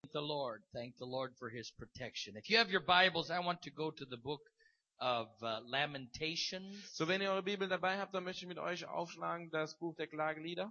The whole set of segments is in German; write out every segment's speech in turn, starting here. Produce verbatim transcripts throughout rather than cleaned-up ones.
the Lord. Thank the Lord for His protection. If you have your Bibles, I want to go to the book of uh, Lamentations. So, wenn ihr eure Bibel dabei habt, dann möchte ich mit euch aufschlagen das Buch der Klagelieder.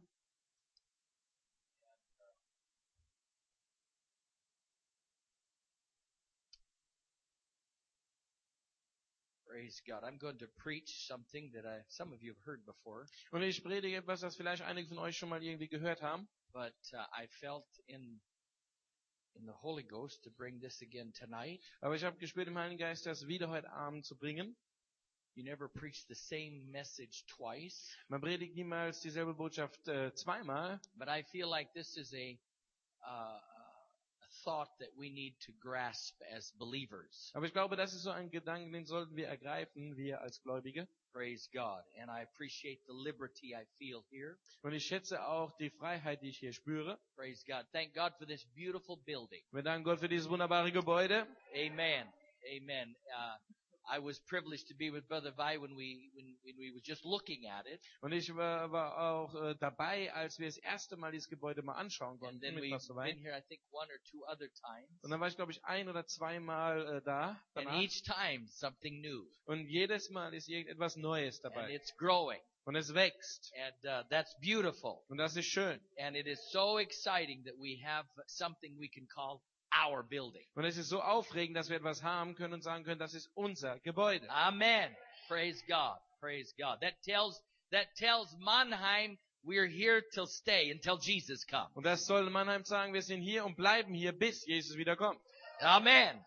Praise God. I'm going to preach something that I, some of you have heard before, Und ich predige etwas, das vielleicht einige von euch schon mal irgendwie gehört haben. but uh, I felt in in the Holy Ghost to bring this again tonight. Aber ich habe gespürt im Heiligen Geist, das wieder heute Abend zu bringen. You never preach the same message twice, Man predigt niemals dieselbe Botschaft äh, zweimal. but I feel like this is a uh, a thought that we need to grasp as believers. Aber ich glaube, das ist so ein Gedanke, den sollten wir ergreifen, wir als Gläubige. Praise God. And I appreciate the liberty I feel here. Und ich schätze auch die Freiheit, die ich hier spüre. Praise God. Thank God for this beautiful building. Wir danken Gott für dieses wunderbare Gebäude. Amen. Amen. Uh, I was privileged to be with Brother Vi when we when, when we were just looking at it, Und ich war, war auch äh, dabei, als wir das erste Mal dieses Gebäude mal anschauen and konnten then mit we've Pastor been Wein. here I think one or two other times, Und dann war ich, glaube ich, ein oder zweimal äh, da. and Danach. each time something new, Und jedes Mal ist irgendetwas Neues and dabei. it's growing, Und es wächst. and uh, that's beautiful, Und das ist schön. and it is so exciting that we have something we can call our building. Und es ist so aufregend, dass wir etwas haben können und sagen können, das ist unser Gebäude. Amen. Praise God. Praise God. That tells that tells Mannheim we're here to stay until Jesus comes. Und das soll Mannheim sagen, wir sind hier und bleiben hier, bis Jesus wiederkommt. Amen.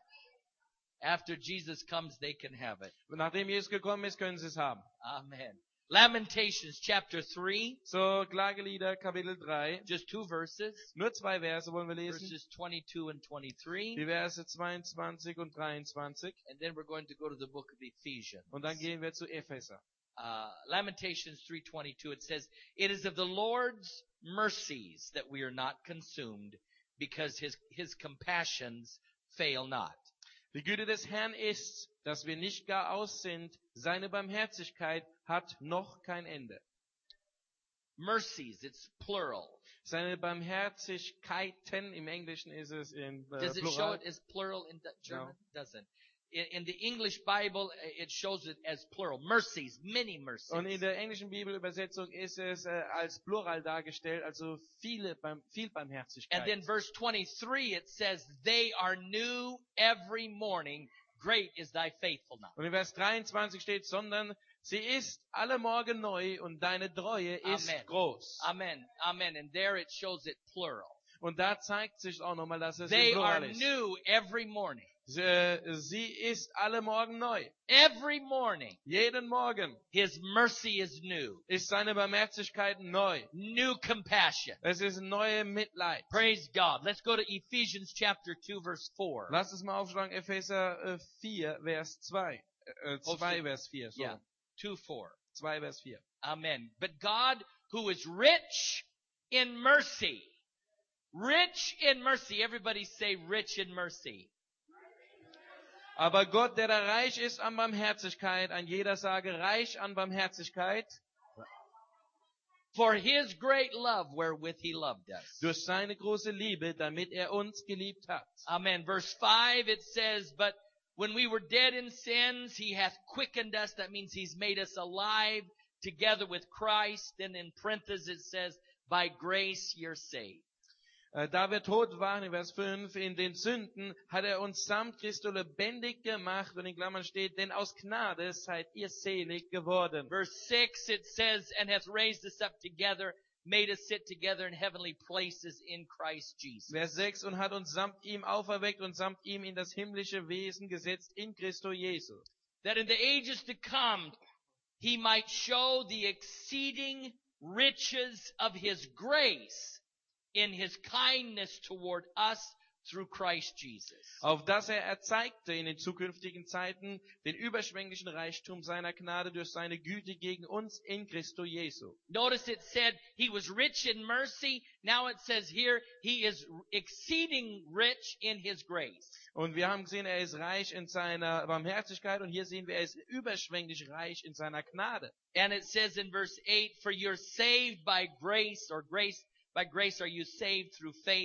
After Jesus comes, they can have it. Und nachdem Jesus gekommen ist, können sie es haben. Amen. Lamentations chapter three, So, Klagelieder, Kapitel drei. just two verses, Nur zwei Verse wollen wir lesen. verses twenty-two and twenty-three, Die Verse zweiundzwanzig und dreiundzwanzig. and then we're going to go to the book of Ephesians. Und dann gehen wir zu Epheser. Uh, Lamentations three twenty-two, it says, "It is of the Lord's mercies that we are not consumed, because his his compassions fail not." Die Güte des Herrn ist, dass wir nicht gar aus sind. Seine Barmherzigkeit hat noch kein Ende. Mercies, it's plural. Seine Barmherzigkeiten, im Englischen ist es in äh, Does it show Plural. it as plural in the German? No. Doesn't. In, in the English Bible, it shows it as plural. Mercies, many mercies. Und in der englischen Bibelübersetzung ist es äh, als Plural dargestellt, also viele, Barm- viel Barmherzigkeit. And then verse twenty-three, it says, "They are new every morning. Great is thy faithfulness." Und in Vers dreiundzwanzig steht, sondern sie ist alle Morgen neu und deine Treue ist Amen. groß. Amen. Amen. And there it shows it plural. Und da zeigt sich auch nochmal, dass es im They are Plural ist. new every morning. Sie, äh, sie ist alle Morgen neu. Every morning, Jeden Morgen his mercy is new. ist seine Barmherzigkeit neu. New compassion. Es ist neue Mitleid. Praise God. Let's go to Ephesians chapter two, verse four. Lass es mal aufschlagen, Epheser äh, vier, Vers zwei. Äh, zwei, Oh, Vers vier. So. Yeah, two, four. zwei, Vers vier. Amen. But God, who is rich in mercy, rich in mercy. Everybody say rich in mercy. Aber Gott, der da reich ist an Barmherzigkeit, ein jeder sage reich an Barmherzigkeit, For his great love wherewith he loved us. durch seine große Liebe, damit er uns geliebt hat. Amen. Verse five, it says, "But when we were dead in sins, he hath quickened us." That means he's made us alive together with Christ. Then in parentheses it says, "By grace you're saved." Äh, Da wir tot waren, in Vers fünf, in den Sünden, hat er uns samt Christo lebendig gemacht. Und in Klammern steht, denn aus Gnade seid ihr selig geworden. Verse six, it says, "And hath raised us up together, made us sit together in heavenly places in Christ Jesus." Vers sechs, und hat uns samt ihm auferweckt und samt ihm in das himmlische Wesen gesetzt in Christo Jesu. That in the ages to come, he might show the exceeding riches of his grace in his kindness toward us through Christ Jesus. Auf dass er erzeigte in den zukünftigen Zeiten den überschwänglichen Reichtum seiner Gnade durch seine Güte gegen uns in Christo Jesu. Notice it said he was rich in mercy. Now it says here he is exceeding rich in his grace. Und wir haben gesehen, er ist reich in seiner Barmherzigkeit und hier sehen wir, er ist überschwänglich reich in seiner Gnade. And it says in verse eight, "For you're saved by grace," or grace, by grace are you saved through faith,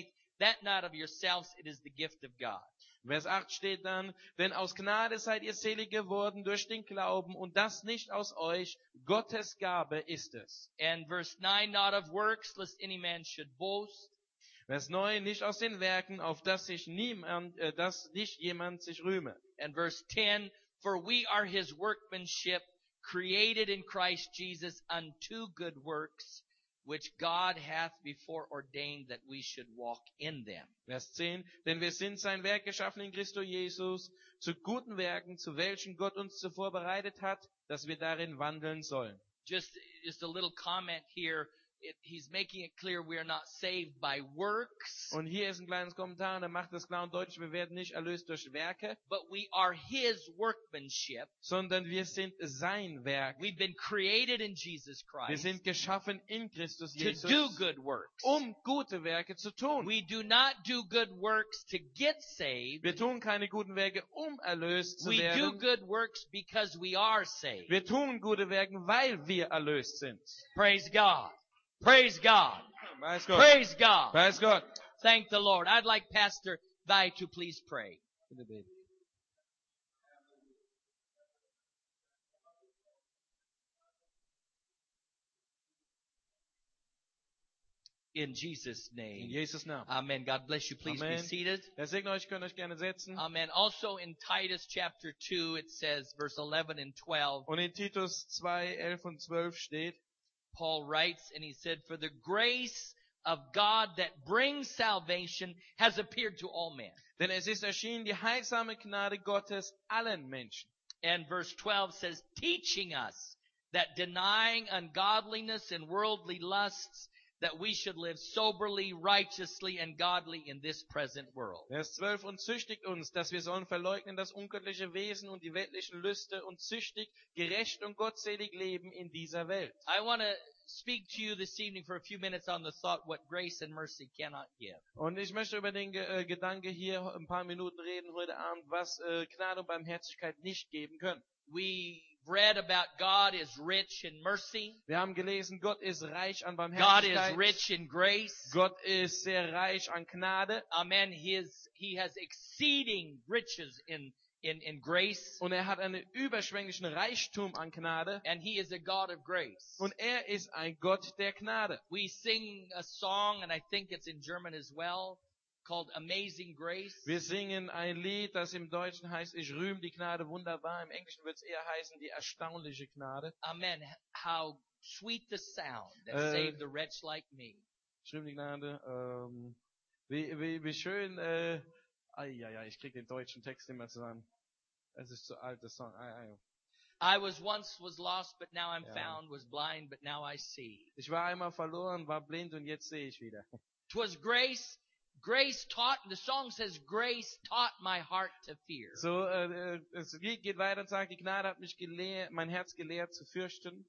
that not of yourselves, it is the gift of God. Vers acht steht dann, denn aus Gnade seid ihr selig geworden durch den Glauben und das nicht aus euch, Gottes Gabe ist es. And verse nine, not of works, lest any man should boast. Vers neun, nicht aus den Werken, auf dass sich niemand, äh, dass nicht jemand sich rühme. And verse ten, for we are his workmanship, created in Christ Jesus unto good works, which God hath before ordained that we should walk in them. Vers zehn, denn wir sind sein Werk geschaffen in Christo Jesus, zu guten Werken, zu welchen Gott uns zuvor bereitet hat, dass wir darin wandeln sollen. Just, just a little comment here. It, he's making it clear we are not saved by works, Und hier ist ein kleines Kommentar, und er macht das klar und deutlich, wir werden nicht erlöst durch Werke, but we are his workmanship. sondern wir sind sein Werk. We've been created in Jesus Wir Christ sind geschaffen in Christus to Jesus, do good works. um gute Werke zu tun. We do not do good works to get saved. Wir tun keine guten Werke, um erlöst zu We do werden. good works because we are saved. Wir tun gute Werke, weil wir erlöst sind. Praise God. Praise God. Weiß Gott. Praise God. Weiß Gott. Thank the Lord. I'd like Pastor Thigh to please pray. In Jesus' In name. Jesus' Namen. Amen. God bless you. Please be Amen. seated. Herr segne euch, könnt euch gerne setzen. Amen. Also in Titus chapter two, it says, verse eleven and twelve, Und in Titus zwei, elf und zwölf steht, Paul writes, and he said, for the grace of God that brings salvation has appeared to all men. denn es ist erschienen die heilsame Gnade Gottes allen Menschen. And verse twelve says, teaching us that denying ungodliness and worldly lusts, that we should live soberly, righteously, and godly in this present world. Vers zwölf, und züchtigt uns, dass wir sollen verleugnen das ungöttliche Wesen und die weltlichen Lüste und züchtig, gerecht und gottselig leben in dieser Welt. I want to speak to you this evening for a few minutes on the thought what grace and mercy cannot give. Und ich möchte über den äh, Gedanke hier ein paar Minuten reden heute Abend, was äh, Gnade und Barmherzigkeit nicht geben können. We read about God is rich in mercy. Wir haben gelesen, Gott ist reich an God is Barmherzigkeit. rich in grace. Gott ist sehr reich an Gnade. Amen. His, he has exceeding riches in, in, in grace. Und er hat einen überschwänglichen Reichtum an Gnade. And he is a God of grace. Und er ist ein Gott der Gnade. We sing a song, and I think it's in German as well, called Amazing Grace. Wir singen ein Lied, das im Deutschen heißt, ich rühme die Gnade wunderbar. Im Englischen wird es eher heißen, die erstaunliche Gnade. Amen. How sweet the sound that Äh, saved a wretch like me. Ich rühme die Gnade. Ähm, wie, wie, wie schön. Äh, ai, ai, ai, ich kriege den deutschen Text immer zusammen. Es ist zu alt, das Song. Ai, ai. I was once was lost, but now I'm Ja. found, was blind, but now I see. Ich war einmal verloren, war blind und jetzt sehe ich wieder. 'Twas grace, grace taught, the song says, grace taught my heart to fear. So, äh, das Lied geht weiter und sagt, die Gnade hat mich gelehrt, mein Herz gelehrt zu fürchten.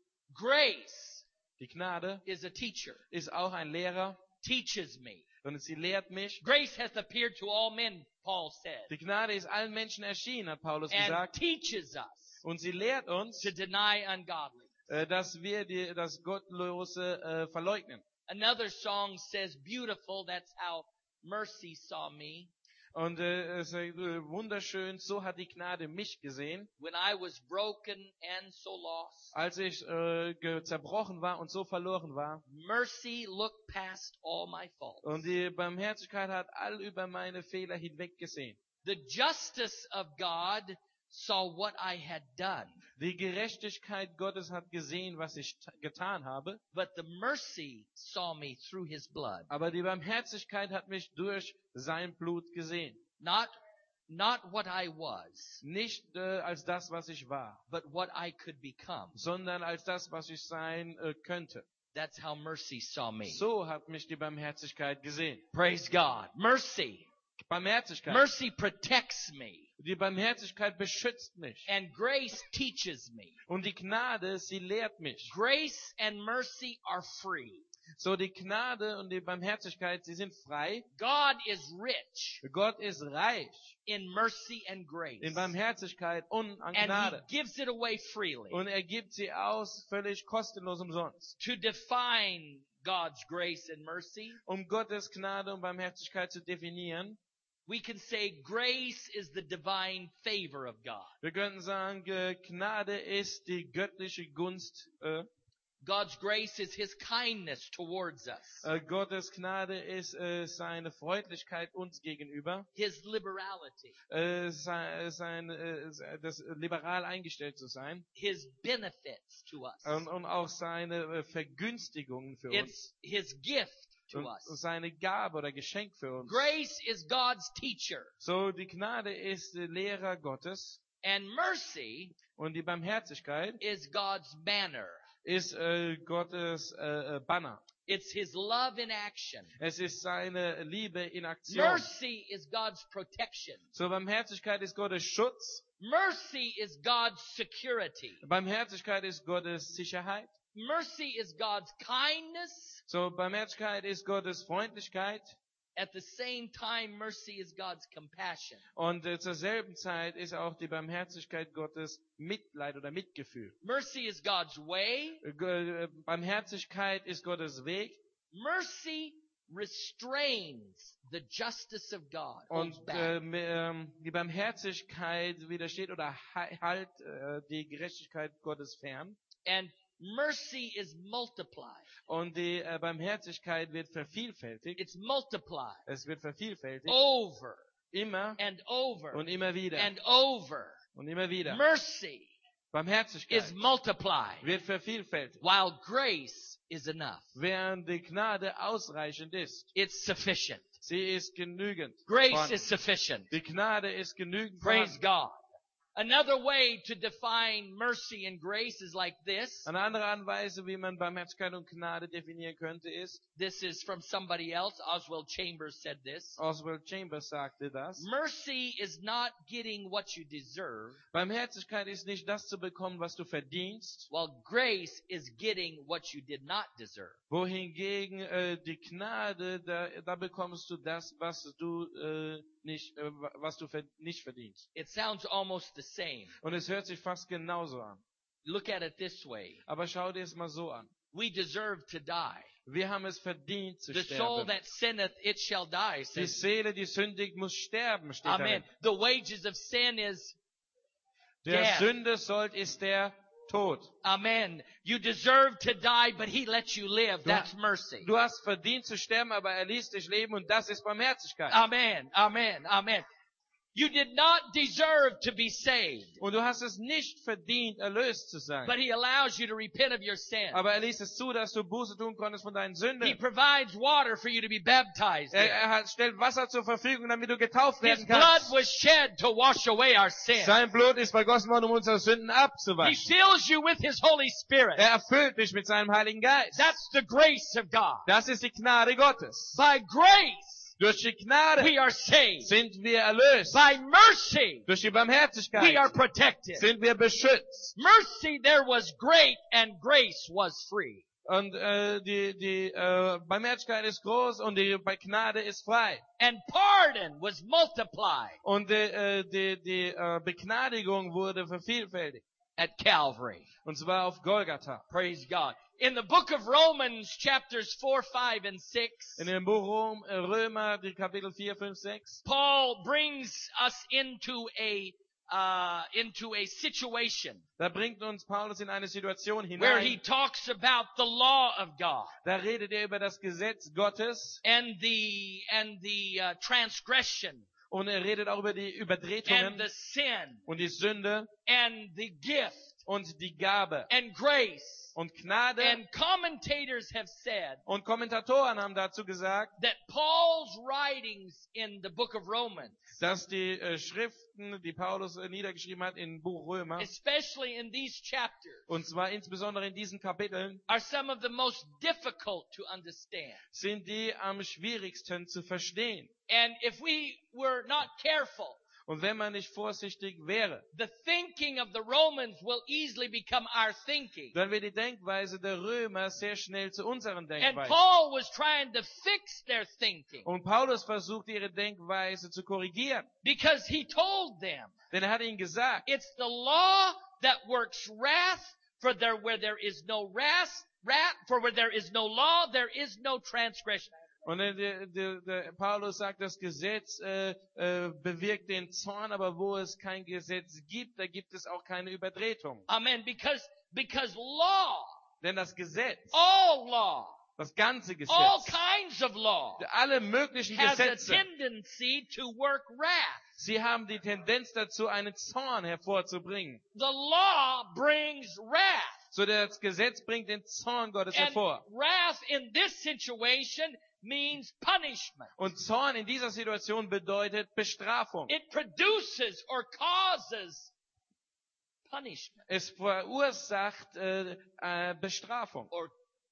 Grace Die Gnade is a teacher, ist auch ein Lehrer teaches me. und sie lehrt mich. Grace hath appeared to all men, Paul said, Die Gnade ist allen Menschen erschienen, hat Paulus and gesagt. teaches us Und sie lehrt uns, to deny ungodliness. äh, dass wir die, das Gottlose äh, verleugnen. Another song says, beautiful, that's how mercy saw me. Und äh, es ist äh, wunderschön, so hat die Gnade mich gesehen, When I was broken and so lost, als ich äh, ge- zerbrochen war und so verloren war. mercy looked past all my faults. Und die Barmherzigkeit hat all über meine Fehler hinweg gesehen. The justice of God saw what I had done, Die Gerechtigkeit Gottes hat gesehen, was ich t- getan habe. but the mercy saw me through his blood. Aber die Barmherzigkeit hat mich durch sein Blut gesehen. Not, not what I was, Nicht äh, als das, was ich war, but what I could become. sondern als das, was ich sein äh, könnte. That's how mercy saw me. So hat mich die Barmherzigkeit gesehen. Praise God. Mercy. Barmherzigkeit. Mercy protects me. Die Barmherzigkeit beschützt mich. And grace teaches me. Und die Gnade, sie lehrt mich. Grace and mercy are free. So, die Gnade und die Barmherzigkeit, sie sind frei. God is rich Gott ist reich in mercy and grace. in Barmherzigkeit und an And Gnade. he gives it away freely. Und er gibt sie aus völlig kostenlos umsonst. To define God's grace and mercy, um Gottes Gnade und Barmherzigkeit zu definieren, we can say grace is the divine favor of God. wir könnten sagen, äh, Gnade ist die göttliche Gunst. Äh, God's grace is His kindness towards us, äh, Gottes Gnade ist äh, seine Freundlichkeit uns gegenüber, His liberality, äh, sein, sein, äh, das liberal eingestellt zu sein His benefits to us. und, und auch seine äh, Vergünstigungen für uns It's His gift to und, us. und seine Gabe oder Geschenk für uns. Grace is God's teacher, So, die Gnade ist der Lehrer Gottes and mercy und die Barmherzigkeit is God's banner. ist äh, Gottes äh, äh, Banner. It's His love in action. Es ist seine Liebe in Aktion. Mercy is God's protection. So, Barmherzigkeit ist Gottes Schutz. Mercy is God's security. Barmherzigkeit ist Gottes Sicherheit. Mercy is God's kindness. So, Barmherzigkeit ist Gottes Freundlichkeit. At the same time, mercy is God's compassion. Und äh, zur selben Zeit ist auch die Barmherzigkeit Gottes Mitleid oder Mitgefühl. Mercy is God's way. Äh, G- äh, Barmherzigkeit ist Gottes Weg. Mercy restrains the justice of God. Und Holds back. äh, m- ähm, die Barmherzigkeit widersteht oder ha- halt äh, die Gerechtigkeit Gottes fern. And mercy is multiplied. Und die äh, Barmherzigkeit wird vervielfältigt. It's multiplied Es wird vervielfältigt. over Immer and over und immer wieder. and over. Und immer wieder. Mercy Barmherzigkeit is multiplied, wird vervielfältigt. while grace is enough. Während die Gnade ausreichend ist. It's sufficient. Sie ist genügend. Grace vorhanden. is sufficient. Die Gnade ist genügend. Praise vorhanden. God. Another way to define mercy and grace is like this. Eine andere Anweise, wie man Barmherzigkeit und Gnade definieren könnte, ist, This is from somebody else. Oswald Chambers said this. Oswald Chambers sagte das, Mercy is not getting what you deserve, Barmherzigkeit ist nicht das zu bekommen, was du verdienst, while grace is getting what you did not deserve. wohingegen äh, die Gnade, da, da bekommst du das, was du äh, nicht, äh, was du ver nicht verdienst. It sounds almost the same. Und es hört sich fast genauso an. Look at it this way. Aber schau dir es mal so an. We deserve to die. Wir haben es verdient zu The soul sterben. that sinneth, it shall die. Die Says, Seele, die sündigt, muss sterben, steht Amen. darin. The wages of sin is Der death. Sünde sollt ist der Tod. Amen. You deserve to die, but He lets you live. Du, That's mercy. du hast verdient zu sterben, aber er ließ dich leben und das ist Barmherzigkeit. Amen. Amen. Amen. You did not deserve to be saved, Und du hast es nicht verdient, erlöst zu sein. but He allows you to repent of your sin. Aber er ließ es zu, dass du Buße tun konntest von deinen He Sünden. provides water for you to be baptized Er, in. er hat, stellt Wasser zur Verfügung, damit du getauft His werden blood kannst. was shed to wash away our sin. Sein Blut ist vergossen worden, um unsere Sünden He abzuwaschen. fills you with His Holy Spirit. Er erfüllt dich mit seinem Heiligen Geist. That's the grace of God. Das ist die Gnade Gottes. By grace, Durch die Gnade we are saved. sind wir erlöst. By mercy, Durch die we are Barmherzigkeit protected. sind wir beschützt. Mercy there was great and grace was free. Und äh, die, die äh, Barmherzigkeit ist groß und die Gnade ist frei. And pardon was multiplied Und die, äh, die, die äh, Begnadigung wurde vervielfältigt. at Calvary. Und zwar auf Golgatha. Praise God. In the book of Romans, chapters four, five, and six, In dem Buch Rom, äh, Römer, die Kapitel vier, fünf, sechs, Paul brings us into a uh, into a situation da bringt uns Paulus in eine Situation where he hinein. talks about the law of God Da redet er über das Gesetz Gottes and the and the uh, transgression und er redet auch über die and Übertretungen the sin und die Sünde and the gift und die Gabe and grace. und Gnade. And commentators have said Und Kommentatoren haben dazu gesagt, that Paul's writings in the book of Romans, dass die äh, Schriften, die Paulus äh, niedergeschrieben hat im Buch Römer, especially in these chapters, und zwar insbesondere in diesen Kapiteln, are some of the most difficult to understand. sind die am schwierigsten zu verstehen. And if we were not careful, Und wenn man nicht vorsichtig wäre, the thinking of the Romans will easily become our thinking. dann wird die Denkweise der Römer sehr schnell zu unseren And Denkweisen. Paul was trying to fix their thinking Und Paulus versucht, ihre Denkweise zu korrigieren. because he told them, Denn er hat ihnen gesagt, it's the law that works wrath, for there where there is no wrath, wrath, for where there is no law, there is no transgression. Und der, der, der, der Paulus sagt, das Gesetz äh, äh, bewirkt den Zorn, aber wo es kein Gesetz gibt, da gibt es auch keine Übertretung. Amen. Because, because law, Denn das Gesetz, all law, das ganze all Gesetz, kinds of law, alle möglichen has a Gesetze, tendency to work wrath. sie haben die Tendenz dazu, einen Zorn hervorzubringen. The law brings wrath. So das Gesetz bringt den Zorn Gottes And hervor. wrath in this situation means punishment. Und Zorn in dieser Situation bedeutet Bestrafung. It produces or causes punishment Es verursacht äh, äh, Bestrafung or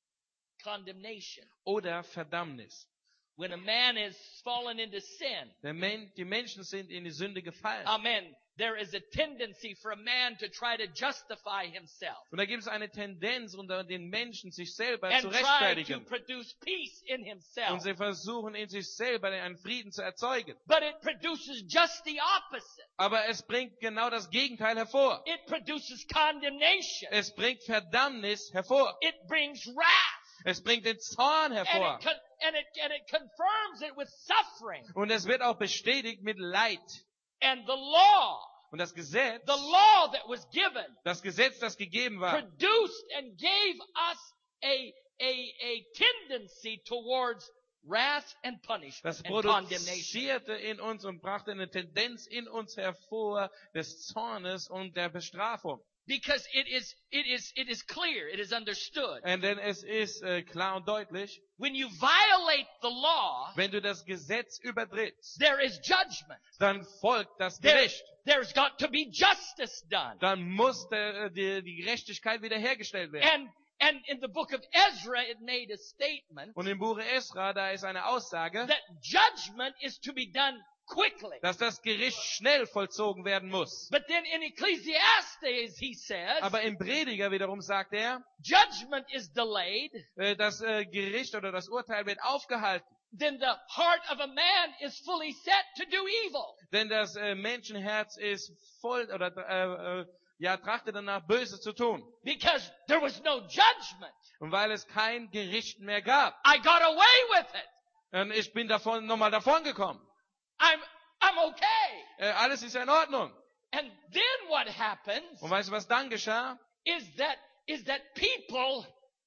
condemnation. oder Verdammnis. When a man is fallen into sin, Der Men- die Menschen sind in die Sünde gefallen. amen, there is a tendency for a man to try to justify himself Und da gibt es eine Tendenz unter den Menschen, sich selber and zu try to rechtfertigen. produce peace in Und himself. sie versuchen in sich selber einen Frieden zu erzeugen. But it produces just the opposite. Aber es bringt genau das Gegenteil hervor. It produces condemnation. Es bringt Verdammnis hervor. It brings wrath. Es bringt den Zorn And hervor. it, con- and, it, and it confirms it with suffering. Und es wird auch bestätigt mit Leid. And the law, Und das Gesetz, the law that was given, das Gesetz, das gegeben war, produced and gave us a, a, a tendency towards wrath and punishment das and condemnation. produzierte in uns und brachte eine Tendenz in uns hervor des Zornes und der Bestrafung. Because it is, it is, it is clear, it is understood. Und denn es ist äh, klar und deutlich, When you violate the law, wenn du das Gesetz übertrittst, there is judgment. dann folgt das There, Gericht. there's got to be justice done. Dann muss der, die, die Gerechtigkeit wiederhergestellt werden. And, and in the book of Ezra, it made a statement Und im Buch Esra, da ist eine Aussage, that judgment is to be done quickly. dass das Gericht schnell vollzogen werden muss. But then in Ecclesiastes, he says, Aber im Prediger wiederum sagt er, judgment is delayed, äh, das äh, Gericht oder das Urteil wird aufgehalten. then the heart of a man is fully set to do evil. Denn das äh, Menschenherz ist voll oder äh, äh, ja trachtet danach, Böses zu tun. Because there was no judgment. Und weil es kein Gericht mehr gab. I got away with it. Und ich bin davon nochmal davon gekommen. I'm, I'm okay. Äh, alles ist ja in Ordnung. And then what happens Und weißt du, was dann geschah? is that, is that people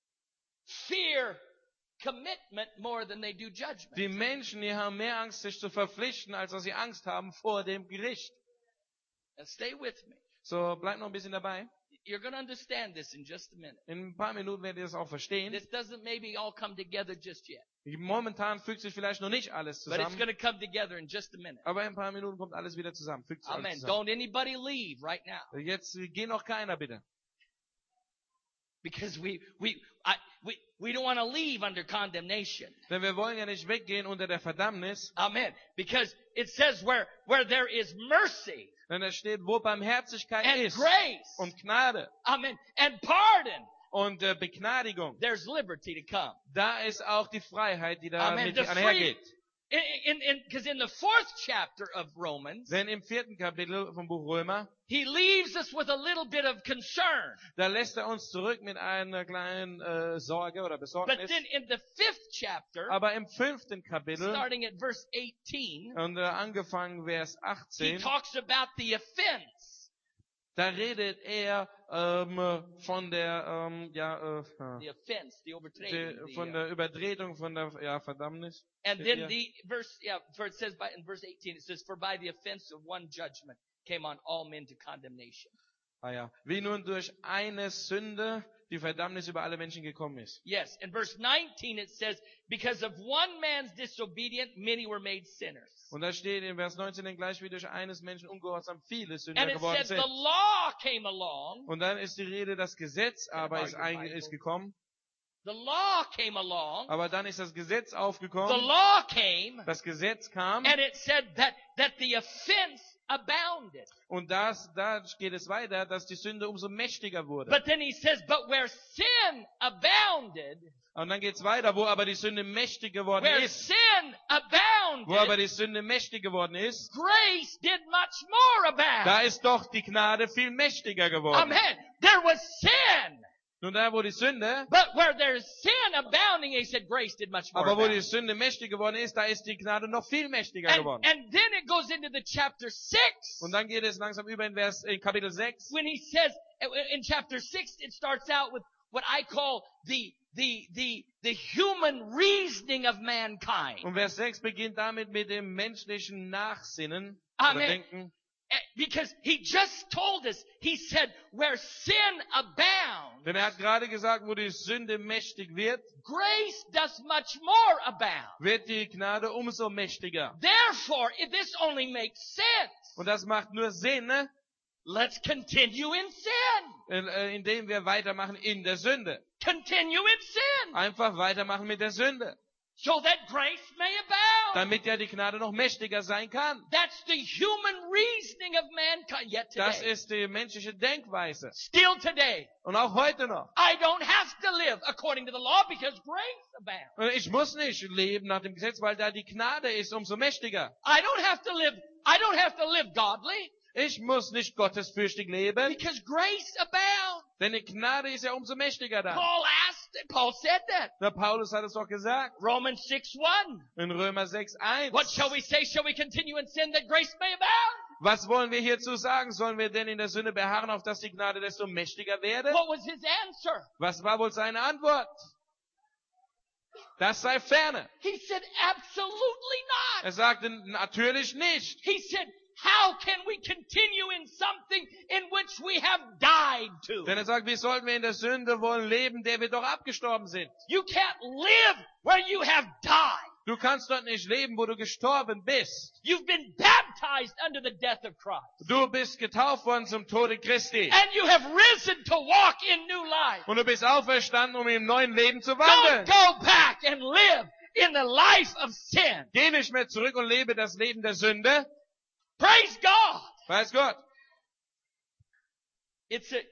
fear commitment more than they do judgment. Die Menschen, die haben mehr Angst, sich zu verpflichten, als dass sie Angst haben vor dem Gericht. Now stay with me. So, bleibt noch ein bisschen dabei. You're going to understand this in just a minute. In ein paar Minuten werdet ihr das auch verstehen. This doesn't maybe all come together just yet, Momentan fügt sich vielleicht noch nicht alles but it's zusammen. going to come together in just a minute. Aber in ein paar Minuten kommt alles wieder zusammen. Fügt sich Amen. alles zusammen. Don't anybody leave right now. Jetzt äh, geh noch keiner bitte. Because we, we, I, we, we don't want to leave under condemnation. Denn wir wollen ja nicht weggehen unter der Verdammnis. Amen. Because it says where, where there is mercy Denn es steht, wo Barmherzigkeit and ist grace. und Gnade Amen. And pardon. und äh, Begnadigung, There's liberty to come. da ist auch die Freiheit, die da Amen. mit The free, einhergeht. in, in, in, because in the fourth chapter of Romans, Denn im vierten Kapitel vom Buch Römer, he leaves us with a little bit of concern. da lässt er uns zurück mit einer kleinen äh, Sorge oder But Besorgnis. then in the fifth chapter, Aber im fünften Kapitel, starting at verse eighteen, und äh, angefangen Vers he achtzehn, talks about the offense. da redet er ähm, von der, ähm, ja, äh, The offense, the die, overtrading. the, von uh, der Übertretung, von der ja, Verdammnis. and yeah. then the verse, yeah, for it says by, in verse eighteen, it says, for by the offense of one judgment came on all men to condemnation. Ah ja, wie nun durch eine Sünde die Verdammnis über alle Menschen gekommen ist. Yes, in verse nineteen it says, because of one man's disobedience, many were made sinners. Und da steht in Vers neunzehn, denn gleich wie durch eines Menschen Ungehorsam viele Sünder And it geworden said sind. the law came along, Und dann ist die Rede, das Gesetz aber ist, Argue einge- Bible. ist gekommen. the law came along, Aber dann ist das Gesetz the aufgekommen. law came, Das Gesetz kam. and it said that, that the offense abounded. Und das, da geht es weiter, dass die Sünde umso mächtiger wurde. But then he says, but where sin abounded, Und dann geht's weiter, wo aber die Sünde mächtig geworden where ist. sin Wo aber abounded, die Sünde mächtig geworden ist. grace did much more abound. Da ist doch die Gnade viel mächtiger geworden. Amen. There was sin, Nun da, wo die Sünde, But where there's sin abounding, he said, grace did much more aber wo die abound. Sünde mächtig geworden ist, da ist die Gnade noch viel mächtiger And, geworden. and then it goes into the chapter six. Und dann geht es langsam über in Vers, in Kapitel sechs. When he says, in chapter six, it starts out with what I call the, the, the, the human reasoning of mankind. Und Vers sechs beginnt damit mit dem menschlichen Nachsinnen Amen. oder Denken. Because he just told us, he said, where sin abounds, Denn er hat gerade gesagt, wo die Sünde mächtig wird, grace does much more abound. wird die Gnade umso mächtiger. Therefore, if this only makes sense, Und das macht nur Sinn, ne? let's continue in sin. In- äh, indem wir weitermachen in der Sünde. Continue in sin. Einfach weitermachen mit der Sünde. So that grace may abound. Damit ja die Gnade noch mächtiger sein kann. That's the human reasoning of mankind yet Das today. ist die menschliche Denkweise. Still today. Und auch heute noch. I don't have to live according to the law because grace abounds. Und ich muss nicht leben nach dem Gesetz, weil da die Gnade ist, umso mächtiger. I don't have to live, I don't have to live godly Ich muss nicht gottesfürchtig leben, because grace abounds. denn die Gnade ist ja umso mächtiger da. Paul asked, Paul said that. Der Paulus hat es doch gesagt. Romans six one. In Römer sechs eins. What shall we say? Shall we continue in sin that grace may abound? Was wollen wir hierzu sagen? Sollen wir denn in der Sünde beharren, auf dass die Gnade desto mächtiger werde? What was his answer? Was war wohl seine Antwort? Das sei ferne. He said, absolutely not. Er sagte natürlich nicht. He said, how can we continue in something in which we have died to? Denn er sagt, wie sollten wir in der Sünde wollen leben, der wir doch abgestorben sind? You can't live where you have died. Du kannst dort nicht leben, wo du gestorben bist. You've been baptized under the death of Christ. Du bist getauft worden zum Tode Christi. And you have risen to walk in new life. Und du bist auferstanden, um im neuen Leben zu Don't wandeln. go back and live in the life of sin. Geh nicht mehr zurück und lebe das Leben der Sünde. Praise God. Weiß Gott. It's a,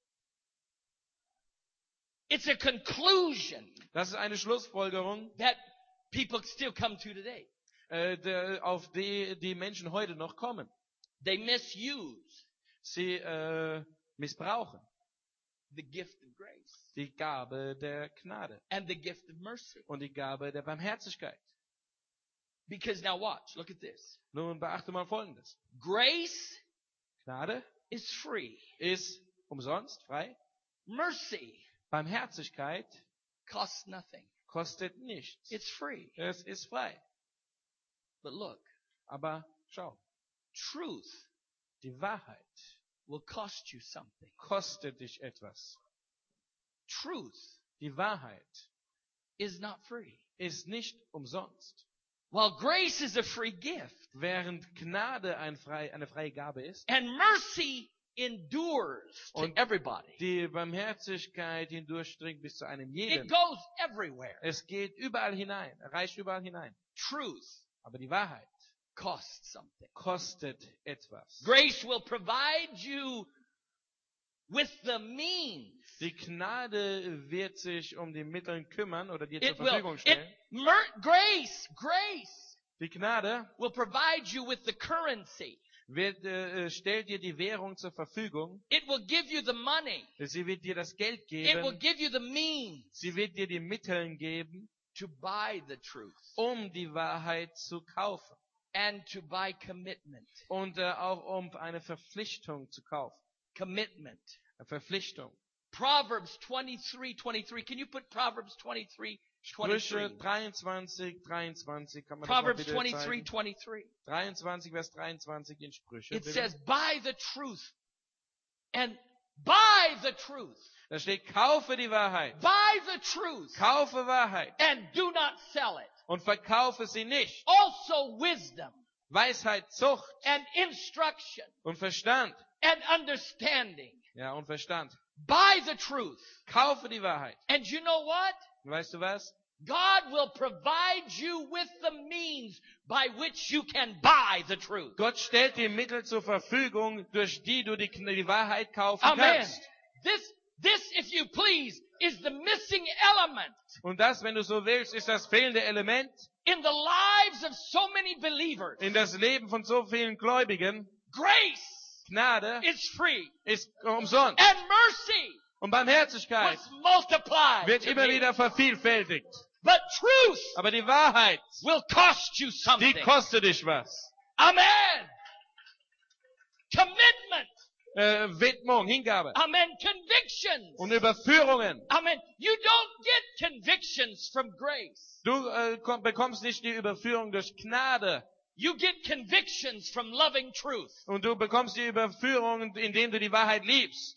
it's a conclusion Das ist eine Schlussfolgerung, that people still come to today. äh, der, auf die die Menschen heute noch kommen. They misuse Sie äh, missbrauchen the gift of grace die Gabe der Gnade and the gift of mercy. und die Gabe der Barmherzigkeit. Because now watch, look at this. Nun beachte mal Folgendes. Grace Gnade is free. ist umsonst, frei. Mercy Barmherzigkeit costs nothing. kostet nichts. It's free. Es ist frei. But look, Aber schau, truth die Wahrheit will cost you something. kostet dich etwas. Truth Die Wahrheit is not free. ist nicht umsonst. While grace is a free gift Während Gnade ein frei, eine freie Gabe ist, and mercy endures to Und everybody. die Barmherzigkeit hindurchdringt bis zu einem It jeden. goes everywhere. Es geht überall hinein, erreicht überall hinein. Truth Aber die Wahrheit costs something. kostet etwas. Grace will provide you with the means. Die Gnade wird sich um die Mittel kümmern oder dir zur It will. Verfügung It, stellen. mer- grace, grace Die Gnade will provide you with the currency. wird, äh, stellt dir die Währung zur Verfügung. It will give you the money. Sie wird dir das Geld It will geben. give you the means Sie wird dir die Mittel geben, to buy the truth um die Wahrheit zu kaufen. and to buy commitment. Und äh, auch um eine Verpflichtung zu kaufen. Commitment. Eine Verpflichtung. Proverbs twenty-three twenty-three. Can you put Proverbs twenty-three Sprüche twenty-three? dreiundzwanzig, dreiundzwanzig. Kann man das mal Proverbs bitte twenty-three zeigen? twenty-three. dreiundzwanzig, Vers dreiundzwanzig in Sprüche. It bitte. says, buy the truth. And buy the truth. Da steht, kaufe die Wahrheit. Buy the truth. Kaufe Wahrheit. And do not sell it. Und verkaufe sie nicht. Also wisdom Weisheit, Zucht and instruction und Verstand. and understanding. Ja, und Verstand. Buy the truth. Kaufe die Wahrheit. And you know what? Und weißt du was? God will provide you with the means by which you can buy the truth. Gott stellt dir Mittel zur Verfügung, durch die du die, die Wahrheit kaufen Amen. kannst. This, this, if you please, is the missing element Und das, wenn du so willst, ist das fehlende Element in the lives of so many believers. in das Leben von so vielen Gläubigen. Grace Gnade is free. ist umsonst. And mercy Und Barmherzigkeit was multiplied. wird to immer me. wieder vervielfältigt. But truth Aber die Wahrheit, will cost you die something. kostet dich was. Amen. Commitment. Äh, Widmung, Hingabe Amen. Convictions. und Überführungen. Amen. You don't get convictions from grace. Du äh, komm, bekommst nicht die Überführung durch Gnade. You get convictions from loving truth. Und du bekommst die Überführung, indem du die Wahrheit liebst.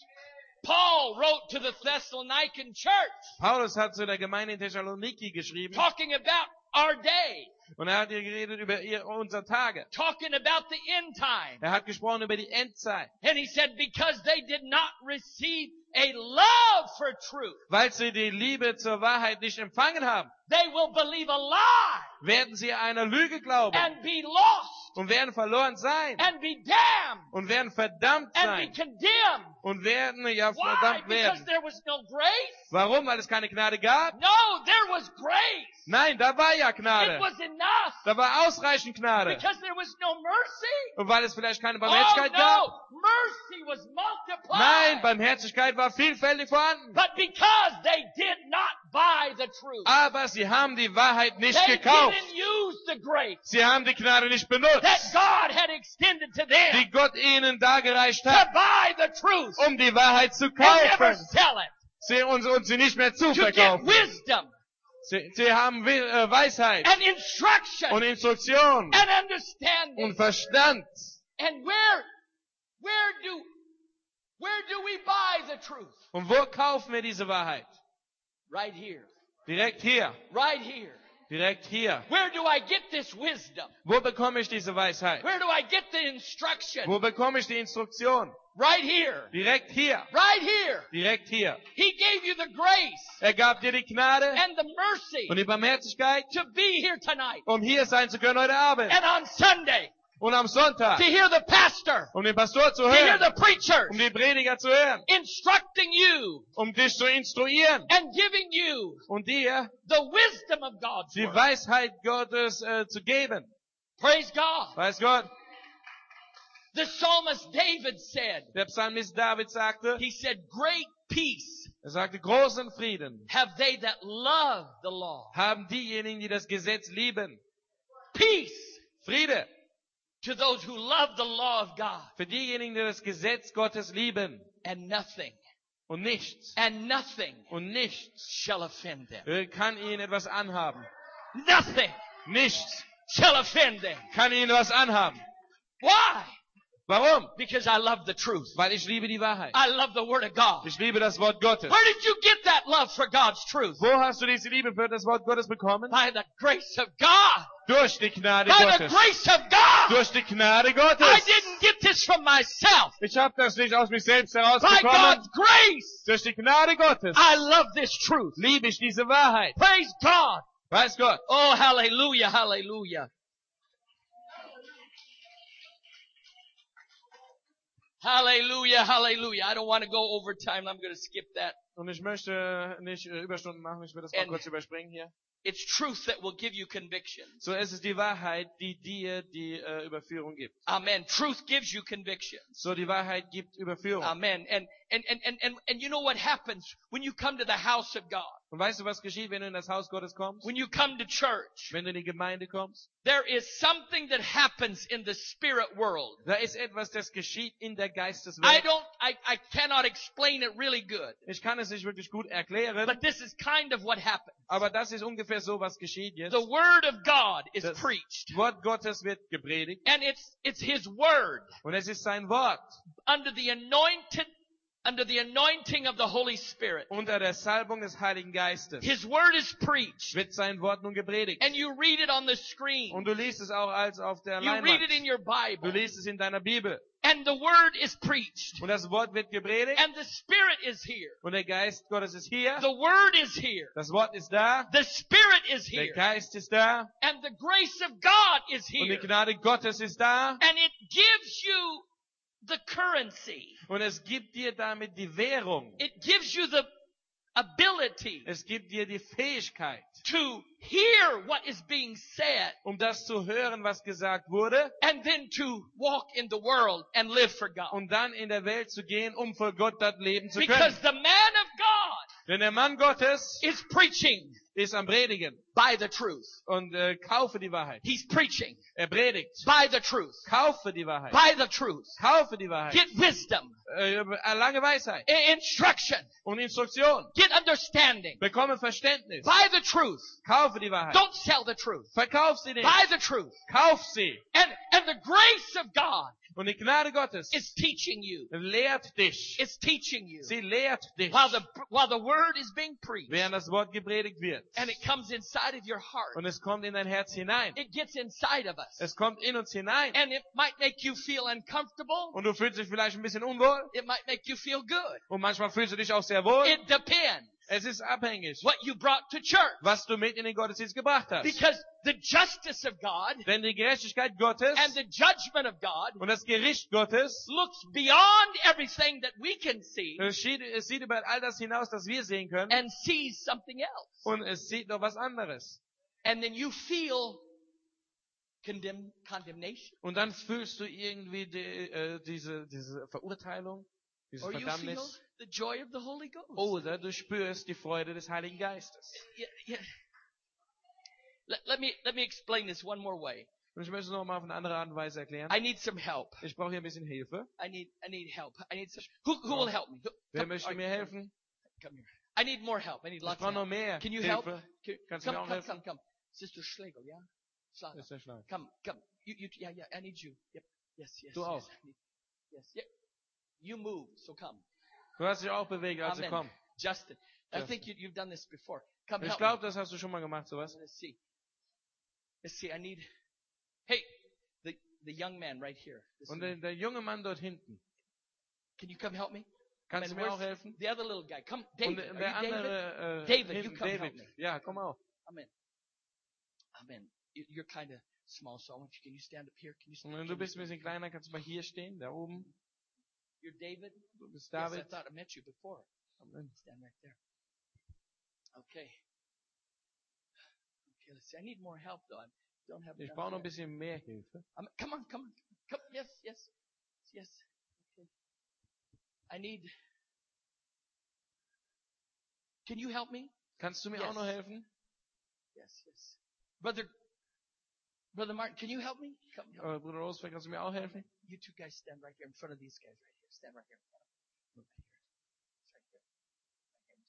Paul wrote to the Thessalonican church Paulus hat zu der Gemeinde in Thessaloniki geschrieben. talking about our day, Und er hat hier geredet über ihr, unsere Tage. talking about the end time. Er hat gesprochen über die Endzeit. And he said, because they did not receive a love for truth, Weil sie die Liebe zur Wahrheit nicht empfangen haben, they will believe a lie werden sie einer Lüge glauben and be lost und werden verloren sein and be damned und werden verdammt and be sein condemned. und werden ja Why? verdammt Because werden. there was no grace? Warum? Weil es keine Gnade gab? No, there was grace. Nein, da war ja It Gnade. was enough. Da war ausreichend Gnade. Because there was no mercy. Und weil es vielleicht keine Oh Barmherzigkeit gab? no, mercy was multiplied. Nein, Barmherzigkeit war vielfältig vorhanden. But because they did not buy the truth, Aber sie haben die Wahrheit nicht they gekauft. didn't use the grace Sie haben die Gnade nicht that benutzt, God had extended to them die Gott ihnen dargereicht to hat, buy the truth um die Wahrheit zu and never kaufen. sell it, Sie uns und sie nicht mehr zu to get verkaufen. wisdom Sie, sie haben Wi- äh, Weisheit and instruction und Instruktion and understanding. und Verstand. And where, where do, where do we buy the truth? Und wo kaufen wir diese Wahrheit? Right here. Direkt hier. Right here. Direkt hier. Where do I get this wisdom? Wo bekomme ich diese Weisheit? Where do I get the instruction? Wo bekomme ich die Instruktion? Right here. Direkt hier. Right here. Direkt hier. He gave you the grace Er gab dir die Gnade and the mercy und die Barmherzigkeit, to be here tonight um hier sein zu können heute Abend. and on Sunday Und am Sonntag, to hear the pastor, um den Pastor zu to hear hören, the preachers um die Prediger zu hören, instructing you um dich zu instruieren and giving you und dir the wisdom of God's die word. Weisheit Gottes äh, zu geben. Praise God. Weiß Gott, The psalmist David said, der Psalmist David sagte, he said, great peace er sagte, großen Frieden have they that love the law. haben diejenigen, die das Gesetz lieben. Peace Friede to those who love the law of God. für diejenigen, die das Gesetz Gottes lieben. And nothing, Und nichts, and nothing und nichts shall offend them. äh, kann ihnen etwas anhaben. Nothing Nichts shall offend them. kann ihnen was anhaben. Why? Warum? Because I love the truth. Weil ich liebe die Wahrheit. I love the Word of God. Ich liebe das Wort Gottes. Where did you get that love for God's truth? Wo hast du diese Liebe für das Wort Gottes bekommen? By the grace of God. Durch die Gnade By the Gottes. grace of God. Durch die Gnade I Gottes. didn't get this from myself. Ich habe das nicht aus mich selbst By herausbekommen. God's grace, Durch die Gnade Gottes I love this truth. liebe ich diese Wahrheit. Praise God. Weiß Gott. Oh, hallelujah, hallelujah. Hallelujah, hallelujah. I don't want to go over time. I'm going to skip that. Und ich möchte nicht äh, Überstunden machen. Ich will das mal And- kurz überspringen hier. It's truth that will give you conviction. So, es ist die Wahrheit, die dir die äh, Überführung gibt. Amen. Truth gives you conviction. So, die Wahrheit gibt Überführung. Amen. And, and, and, and, and, and you know what happens when you come to the house of God? Und weißt du, was geschieht, wenn du in das Haus Gottes kommst? When you come to church? Wenn du in die Gemeinde kommst? There is something that happens in the spirit world. Da ist etwas, das geschieht in der I Geisteswelt. don't, I, I cannot explain it really good. Ich kann es nicht wirklich gut erklären, But this is kind of what happens. aber das ist ungefähr so, was geschieht jetzt. The word of God is Das preached. Wort Gottes wird gepredigt And it's, it's His word und es ist sein Wort. under the anointed, under the anointing of the Holy Spirit. Unter der Salbung des Heiligen Geistes His word is preached. wird sein Wort nun gepredigt. And you read it on the screen. Und du liest es auch als auf der You read it in Leinwand. your Du Bible. liest es in deiner Bibel. And the word is preached. Und das Wort wird gepredigt. And the Spirit is here. Und der Geist Gottes ist hier. The word is here. Das Wort ist da. The Spirit is Der here. Geist ist da. And the grace of God is Und die here. Gnade Gottes ist da. And it gives you the currency. Und es gibt dir damit die Währung. It gives you the, ability Es gibt dir die Fähigkeit, to hear what is being said um das zu hören, was gesagt wurde, and then to walk in the world and live for God. und dann in der Welt zu gehen, um für Gott dort leben zu Because können. the man of God Denn der Mann Gottes is preaching ist am Predigen by the truth. und äh, kaufe die Wahrheit. He's preaching Er predigt. by the truth. Kaufe die Wahrheit. By the truth. Kaufe die Wahrheit. Get wisdom, Äh, erlange Weisheit i- instruction, und Instruktion. get understanding Bekomme Verständnis. by the truth. Kaufe die Wahrheit. Don't sell the truth. Verkauf sie nicht. By the truth. Kauf sie. And, and the grace of God Und die Gnade Gottes is teaching you. lehrt dich. It's teaching you. Sie lehrt dich, While the, while the word is being preached. während das Wort gepredigt wird. And it comes inside of your heart. Und es kommt in dein Herz hinein. It gets inside of us. Es kommt in uns hinein. And it might make you feel uncomfortable. Und du fühlst dich vielleicht ein bisschen unwohl. It might make you feel good. Und manchmal fühlst du dich auch sehr wohl. It depends Es ist abhängig, what you brought to church. was du mit in den Gottesdienst gebracht hast. Because the justice of God Denn die Gerechtigkeit Gottes and the judgment of God und das Gericht Gottes looks beyond everything that we can see es sieht, es sieht über all das hinaus, das wir sehen können. and sees something else. Und es sieht noch was anderes. And then you feel condemn, condemnation. Und dann fühlst du irgendwie die, äh, diese, diese Verurteilung, diese Or you feel Verdammnis. the joy of the Holy Ghost. Oder du spürst die Freude des Heiligen Geistes. Yeah, yeah. Let, let me let me explain this one more way. Und ich möchte es nochmal auf eine andere Art und Weise erklären. I need some help. Ich brauche hier ein bisschen Hilfe. I need I need help. I need some. Who who will help me? Who- Wer come- möchte all mir right, helfen? Come here. I need more help. I need Ich lots brauche of noch help. mehr Can you help? Hilfe. Can, Kannst du come, mir auch come, helfen? come, come. Sister Schlegel, yeah? Schlager. Das ist der Schlag. Come, come. You, you, yeah, yeah. I need you. Yep. Yes, yes. Du yes. auch. I need- Yes. Yep. You move, so come. Du hast dich auch bewegt, also Amen. komm. Justin, I Justin. think you, you've done this before. Come Ich help glaube, me. das hast du schon mal gemacht, sowas. Let's see. Let's see. I need. Hey, the the young man right here. This Und man. der, der junge Mann dort hinten. Can you come help me? Kannst du Amen. mir auch Where's helfen? The other little guy. Come, Und David. der, Are der you David? andere, äh, David, you hinten, come help David. me. Ja, komm auch. Amen. Amen. You- You're kind of small, so I want you. Can you stand up here? Can you stand? Und wenn du bist ein bisschen kleiner, kannst du mal hier stehen, da oben. You're David. Du bist Yes, I David. thought I met you before. Amen. Stand right there. Okay. Okay. Let's see. I need more help though. I don't have. Ich enough brauche noch ein here. bisschen mehr Hilfe. Um, come on, come on, come. Yes, yes, yes. Okay. I need. Can you help me? Kannst du mir Yes. auch noch helfen? Yes, yes. Brother, Brother Martin, can you help me? Come, help me. Äh, Bruder Rosberg, kannst du mir auch helfen? You two guys stand right here in front of these guys right here. Stand right here in front of them. Move right here. It's right here. Right here.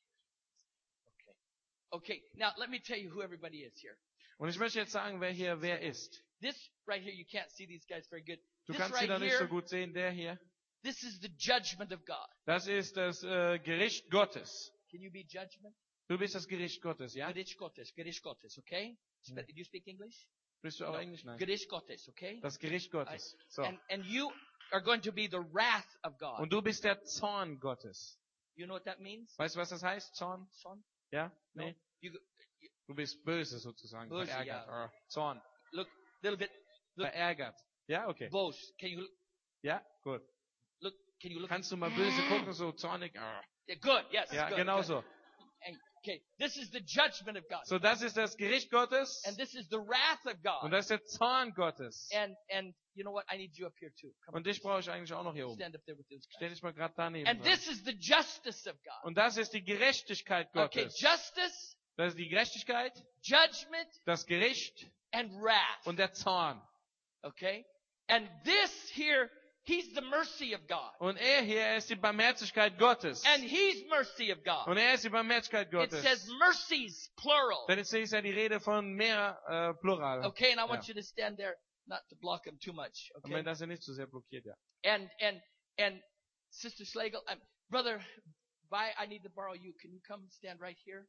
Stand right here. Okay. Okay. Now let me tell you who everybody is here. Und ich möchte jetzt sagen, wer hier wer ist. This right here, you can't see these guys very good. Du This kannst sie right da nicht so here, gut sehen, der hier. this is the judgment of God. Das ist das äh, Gericht Gottes. Can you be judgment? Du bist das Gericht Gottes, ja? Gericht Gottes, Gericht Gottes, okay? Ja. Do you speak English? Bist du auch No. Englisch? Nein. Gericht Gottes, okay? Das Gericht Gottes. So. And, and you are going to be the wrath of God. Und du bist der Zorn Gottes. You know what that means? Weißt du, was das heißt? Zorn? Son? Ja? No. Nee? You Du bist böse sozusagen. Böse, Verärgert. ja. Oh, Zorn. look, little bit, look, Verärgert. Ja, okay. boast. Can you Ja, gut. look? Can you look? Kannst du mal böse gucken, so zornig? Oh. Yeah, good. Yes. Ja, good, genau good. so. And, okay, this is the judgment of God, So, das ist das Gericht Gottes. and this is the wrath of God. Und das ist der Zorn Gottes. And and you know what? I need you up here too. Come Und dich brauche ich eigentlich auch noch hier on, oben. stand up there with those Stell guys. dich mal gerade daneben. And dran. this is the justice of God. Und das ist die Gerechtigkeit Okay, Gottes. justice, Das ist die Gerechtigkeit, judgment, das Gericht and wrath. und der Zorn. Okay, and this here, he's the mercy of God, Und er hier, er ist die Barmherzigkeit Gottes. and he's mercy of God. Und er ist die Barmherzigkeit It Gottes. says mercies plural. Denn es ist ja die Rede von mehr äh, Plural. Okay, and I want Ja. you to stand there, not to block him too much. Und Okay, wenn das ja nicht zu sehr blockiert, ja. and and and Sister Schlegel, um, brother, Vi, I need to borrow you. Can you come stand right here?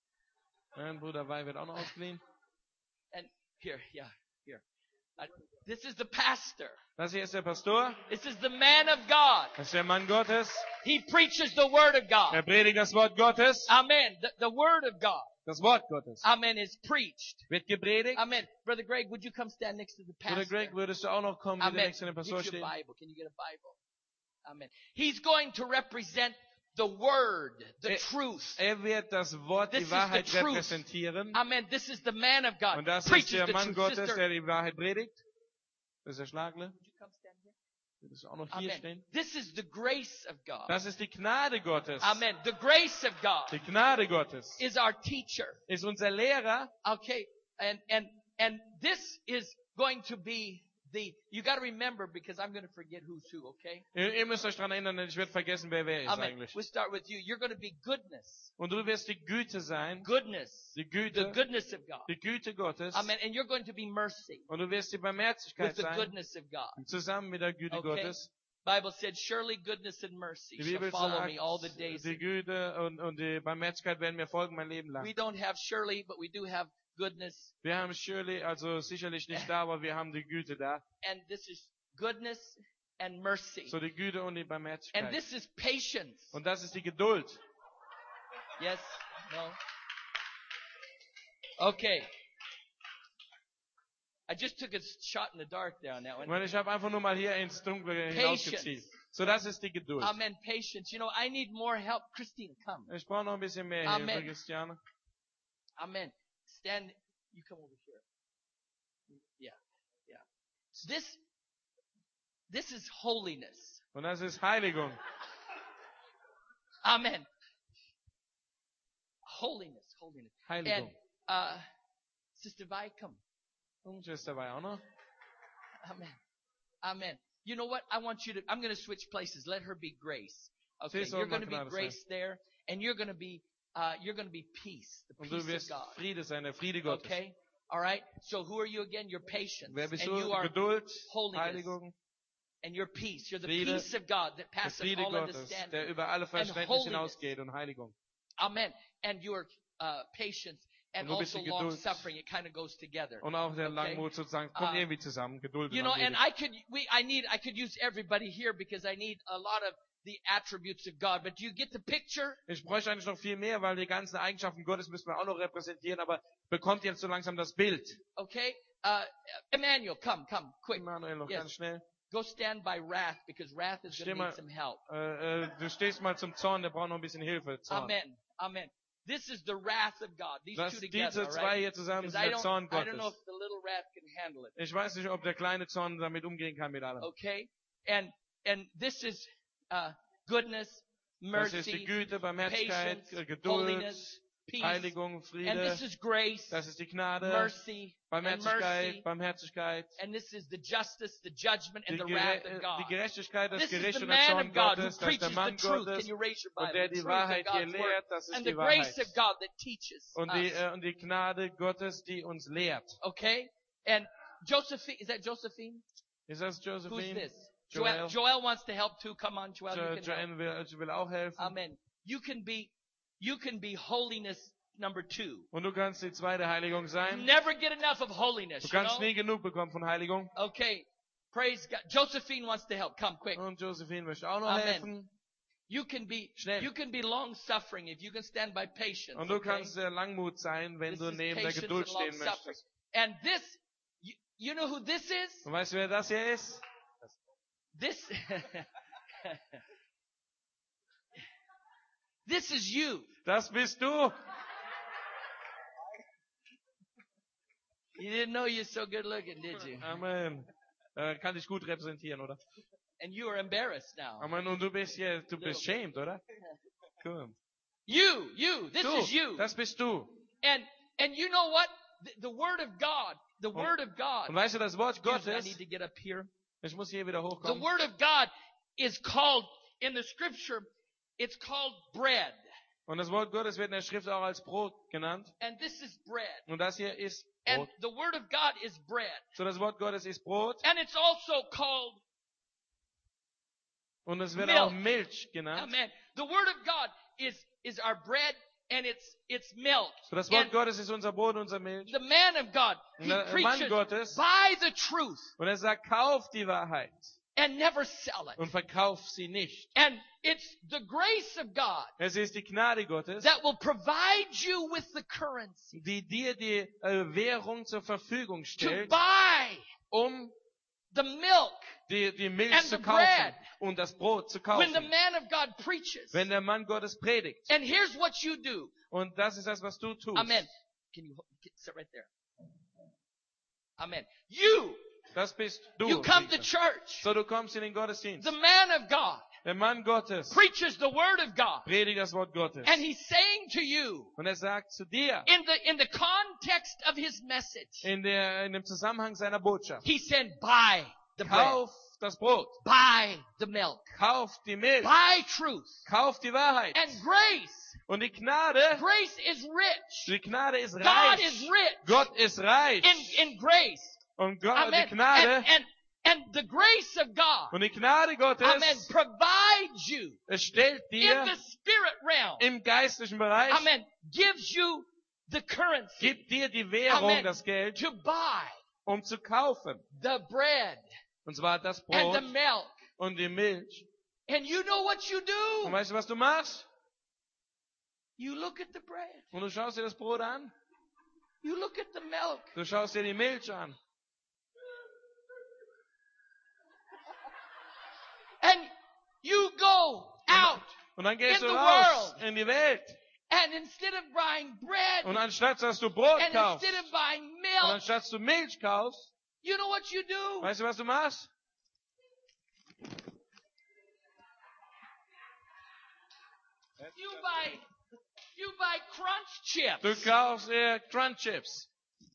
Mein Bruder Wei wird auch noch ausgeliehen. And here, yeah, here. Uh, this is the pastor. Das hier ist der Pastor. This is the man of God. Das ist der Mann Gottes. He preaches the word of God. Er predigt das Wort Gottes. Amen. The, the word of God. Das Wort Gottes. Amen. Is preached. Wird gepredigt. Amen. Brother Greg, would you come stand next to the pastor? Bruder Greg, würdest du auch noch kommen, wie der Amen. nächste in der Pastor Get your stehen? Bible. Can you get a Bible? Amen. He's going to represent the word, the Er- truth. Er wird das Wort, This die is the Wahrheit truth. repräsentieren. Amen. This is the man of God. Und das ist Preaches der the Mann truth. Gottes, Sister, der die Wahrheit predigt. Das ist der Schlagle. would you come stand here? Das ist auch noch hier Amen. stehen. This is the grace of God. Das ist die Gnade Gottes. Amen. The grace of God Die Gnade Gottes is our teacher. ist unser Lehrer. Okay. And, and, and this is going to be the, you got to remember because I'm going to forget who's who, okay? Ihr, ihr müsst euch daran erinnern, denn ich werde vergessen, wer wer ist Amen. eigentlich. We'll start with you. You're going to be goodness. Und du wirst die Güte sein. Goodness. Die The Güte. goodness of God. Die Güte Gottes. Amen. And you're going to be mercy Und du wirst die with Barmherzigkeit the sein. goodness of God. Zusammen mit der Güte Okay. Gottes. Bible said, surely goodness and mercy Die shall Bibel follow me all the sagt, days. die Güte und, und die Barmherzigkeit werden mir folgen mein Leben lang. We don't have surely, but we do have goodness. Wir haben Shirley, also sicherlich nicht da, aber wir haben die Güte da. And this is goodness and mercy. So die Güte und die And Barmherzigkeit. this is patience. Und das ist die Geduld. Yes? No? Okay. I just took a shot in the dark there on that Ich one. meine, ich habe einfach nur mal hier ins Dunkle Patience. hinausgezielt. So das ist die Geduld. Amen. Patience. You know, I need more help. Christine, come. Ich brauche noch ein bisschen mehr Amen. Hilfe, Christiane. Amen. Stand. You come over here. Yeah. Yeah. This, this is holiness. Und das ist Heiligung. Amen. Holiness. Holiness. And, Heiligung. uh, Sister Vi, come. Und ist dabei auch noch. Amen. Amen. You know what? I want you to, I'm going to switch places. Let her be Grace. Okay. Sie soll You're going to be mal Gnade Grace there, and you're going to be, uh, you're going to be peace. The Und peace du wirst of God. Friede sein, der Friede Gottes. Okay. All right. So who are you again? You're patient. Wer bist And du? you are Geduld, holiness. Heiligung, And your peace. You're the Friede, peace of God that der passes Friede all Gottes, understanding. der über alle Verständnis holiness. hinausgeht und Heiligung. Amen. And your uh, patience and Und du bist also die long Geduld. suffering. It kind of goes together. Und auch der Okay. Langmut sozusagen kommt Uh, irgendwie zusammen. Geduld You und know, and Langmut. I could, we, I need, I could use everybody here because I need a lot of the attributes of God. But do you get the picture? Ich bräuchte eigentlich noch viel mehr, weil die ganzen Eigenschaften Gottes müssen wir auch noch repräsentieren, aber bekommt jetzt so langsam das Bild. Okay. Uh, Emmanuel, come, come, quick. Manuel, noch Yes. ganz schnell. Go stand by Wrath because Wrath is going to Steh mal- need some help. Äh, äh, du stehst mal zum Zorn, der braucht noch ein bisschen Hilfe. Zorn. Amen. Amen. This is the wrath of God. These Lass two together, diese all zwei right? hier zusammen Because sind I der don't, Zorn I don't know if Gottes. the little wrath can handle it. Ich weiß nicht, ob der kleine Zorn damit umgehen kann mit allem. Okay? And, and this is, uh, goodness, Das ist die mercy, Güte, Barmherzigkeit, patience, Geduld, holiness, peace. Heiligung, And Friede. this is grace, Das ist die Gnade, mercy, and Barmherzigkeit, mercy. Barmherzigkeit. And this is the justice, the judgment, and Die, the wrath Gere of God. die Gerechtigkeit, das This is Gericht the und der man Zorn of God who Gottes. Das ist der preaches the Mann truth. Gottes Can you raise your und Bible? der The die truth of Wahrheit hier God's word. lehrt. Das ist And die the grace Wahrheit. of God that teaches Und die, us. äh, und die Gnade Gottes, die uns lehrt. Okay? And Josephine, is that Josephine? Ist das Who's Josephine? this? Joel. Joel. Joel wants to help too. Come on, Joel. Jo You can help. Joanne will, also will auch helfen. Amen. You can be, you can be holiness number two. Und du kannst die zweite Heiligung You sein. never get enough of holiness. Du You kannst know? nie genug bekommen von Heiligung. Okay. Praise God. Josephine wants to help. Come quick. Und Josephine möchte auch noch Amen. helfen. You can be, Schnell. you can be long suffering if you can stand by patience. Und du okay? kannst sehr Langmut sein, wenn This du is neben der patience Geduld and long stehen suffering. möchtest. And this, you, you know who this is? Und weißt du, wer das hier ist? This, this is you. Das bist du. You didn't know you're so good looking, did you? Amen. Äh, kann dich gut repräsentieren, oder? And you are embarrassed now. Amen. Und du bist hier, du bist shamed, oder? Cool. You, you, this Du, is you. das bist du. And, and you know what? The, the word of God, the word of God. Und weißt du, das Wort Excuse me, I Gottes, need to get up here. ich muss hier wieder The hochkommen. word of God is called, in the scripture, it's called bread. Und das Wort Gottes wird in der Schrift auch als Brot genannt. And this is bread. Und das hier ist And Brot. the word of God is bread. So, das Wort Gottes ist Brot. And it's also called, Und es wird Milk. auch Milch genannt. amen. The word of God is, is our bread and it's, it's milk. So, das Wort And Gottes ist unser Brot, unser Milch. the man of God, he Der Mann preaches Gottes. by the truth Und er sagt, kauf die Wahrheit and never sell it. und verkauf sie nicht. And it's the grace of God Es ist die Gnade Gottes, that will provide you with the currency die dir die äh, Währung zur Verfügung to stellt, buy um the milk die, die Milch and zu the kaufen bread. und das Brot zu When the kaufen. man of God preaches. Wenn der Mann Gottes predigt. And here's what you do. Und das ist das, was du tust. Amen. Can you get, sit right there? Amen. You, Das bist du. you come to Lisa. church. So, du kommst in den Gottesdienst. The man of God Der Mann Gottes preaches the word of God. predigt das Wort Gottes. And he's saying to you, Und er sagt zu dir, in the, in the context of his message, in, der, in dem Zusammenhang seiner Botschaft, he said, buy the bread. kauf das Brot, Buy the milk. kauf die Milch, Buy truth. kauf die Wahrheit. And grace. Und die Gnade, Grace is rich. die Gnade ist God reich. is rich Gott ist reich. in, in grace. Und Gott, Amen. die Gnade, And, and, and the grace of God, und die Gnade Gottes, amen, provides you es stellt in dir the spirit realm, im geistlichen Bereich, amen, gives you the currency, gibt dir die Währung, Amen. das Geld, to buy um zu kaufen. the bread Und zwar das and the Brot milk. und die Milch. And you know what you Und do? weißt du, was du machst? You look at the bread. Und du schaust dir das Brot an, You look at the milk. du schaust dir die Milch an. And you go out. Und dann gehst In du the raus world. in die Welt. And instead of buying bread, Und anstatt dass du Brot and kaufst, instead of buying und milk, anstatt dass du Milch kaufst, you know what you do? weißt du, was du machst? You buy, you buy crunch chips. Du kaufst dir Crunch Chips.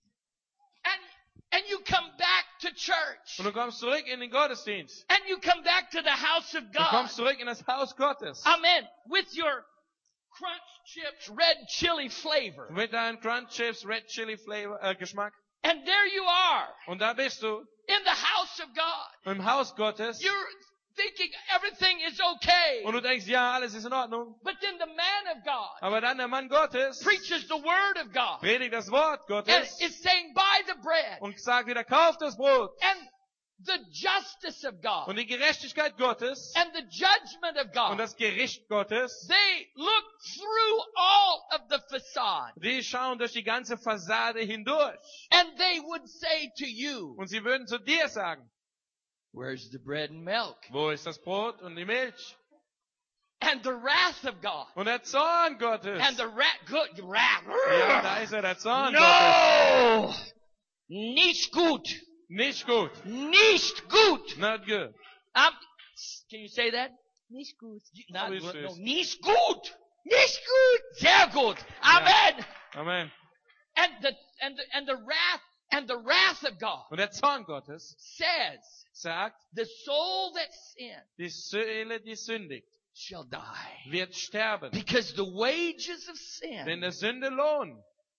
And, and you come back to church. Und du kommst zurück in den Gottesdienst. And you come back to the house of Du God. kommst zurück in das Haus Gottes. Amen. With your crunch chips, red chili flavor. Mit deinen Crunch Chips, Red Chili Flavor, äh, Geschmack. And there you are Und da bist du in the house of God. im Haus Gottes. You're thinking everything is okay. Und du denkst, ja, alles ist in Ordnung. But then the man of God Aber dann der Mann Gottes preaches the word of God. predigt das Wort And Gottes is saying, buy the bread. und sagt wieder, kauf das Brot. And the justice of God. Und die Gerechtigkeit Gottes And the judgment of und God. das Gericht Gottes, They look through all of the facade. die schauen durch die ganze Fassade hindurch. And they would say to you, Und sie würden zu dir sagen, where's the bread and milk? wo ist das Brot und die Milch? And the wrath of God. Und der Zorn Gottes. And the wrath, good wrath. Ja, da ist er, der Zorn Gottes. No! Nicht gut. Nicht gut. Nicht gut. Not good. Um, can you say that? Nicht gut. Not, Nicht no, gut. nicht gut. Nicht gut. Sehr gut. Amen. Amen. And the, and the, and the wrath, and the wrath of God Und der Zorn Gottes says, sagt, the soul that sins die Seele, die sündigt, shall die. wird sterben. Because the wages of Denn sin der Sünde Lohn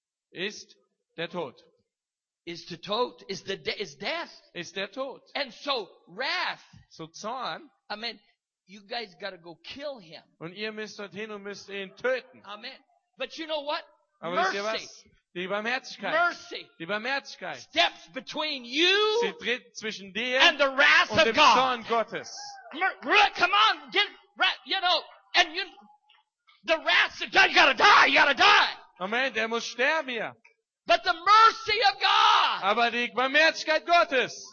ist der Tod. is to tot, is the, de- is death. Ist der Tod. And so wrath, So Zorn. I mean, you guys gotta go kill him. Und ihr müsst dorthin und müsst ihn töten. Amen. But you know what? Aber wisst ihr Mercy, was? Die Barmherzigkeit. mercy Die Barmherzigkeit. steps between Sie you tritt zwischen dir and the wrath und of dem God. Zorn Gottes. Mer- mer- Come on, get right, you know, and you, the wrath of God, you gotta die, you gotta die. Amen, der muss sterben hier. But the mercy of God. Aber die Barmherzigkeit Gottes.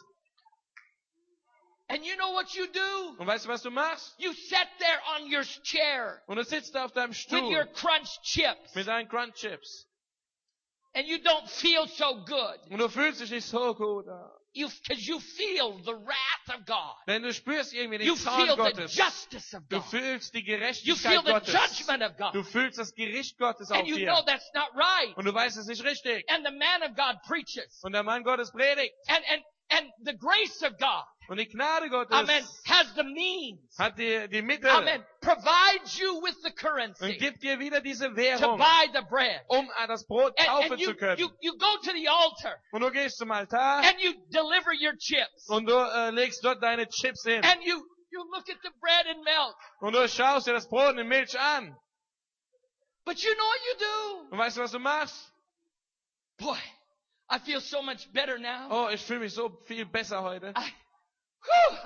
And you know what you do? Und weißt du, was du machst? You sit there on your chair Und du sitzt da auf deinem with your Stuhl crunch chips mit deinen Crunch Chips. and you don't feel so good. Und du fühlst dich nicht so gut. You, cause you feel the wrath of God. Denn du spürst irgendwie den You Zorn feel the Gottes. justice of Du God. fühlst die You feel Gerechtigkeit the Gottes. judgment of God. Du fühlst das Gericht Gottes auf And you dir. know that's not right. Und du weißt, es ist nicht richtig. And the man of God preaches. Und der Mann Gottes predigt. And, and, and the grace of God, Und die Gnade Gottes amen, has the means, hat die, die Mittel amen, provides you with the und currency gibt dir wieder diese to Währung, buy the bread. um das Brot And, kaufen and zu you, können. you, you go to the altar Und du gehst zum Altar and you deliver your chips. und du äh, legst dort deine Chips hin. And you, you look at the bread and milk. Und du schaust dir das Brot und die Milch an. But you know what you do? Und weißt du, was du machst? Boy, I feel so much better now. Oh, ich fühle mich so viel besser heute. I, whew,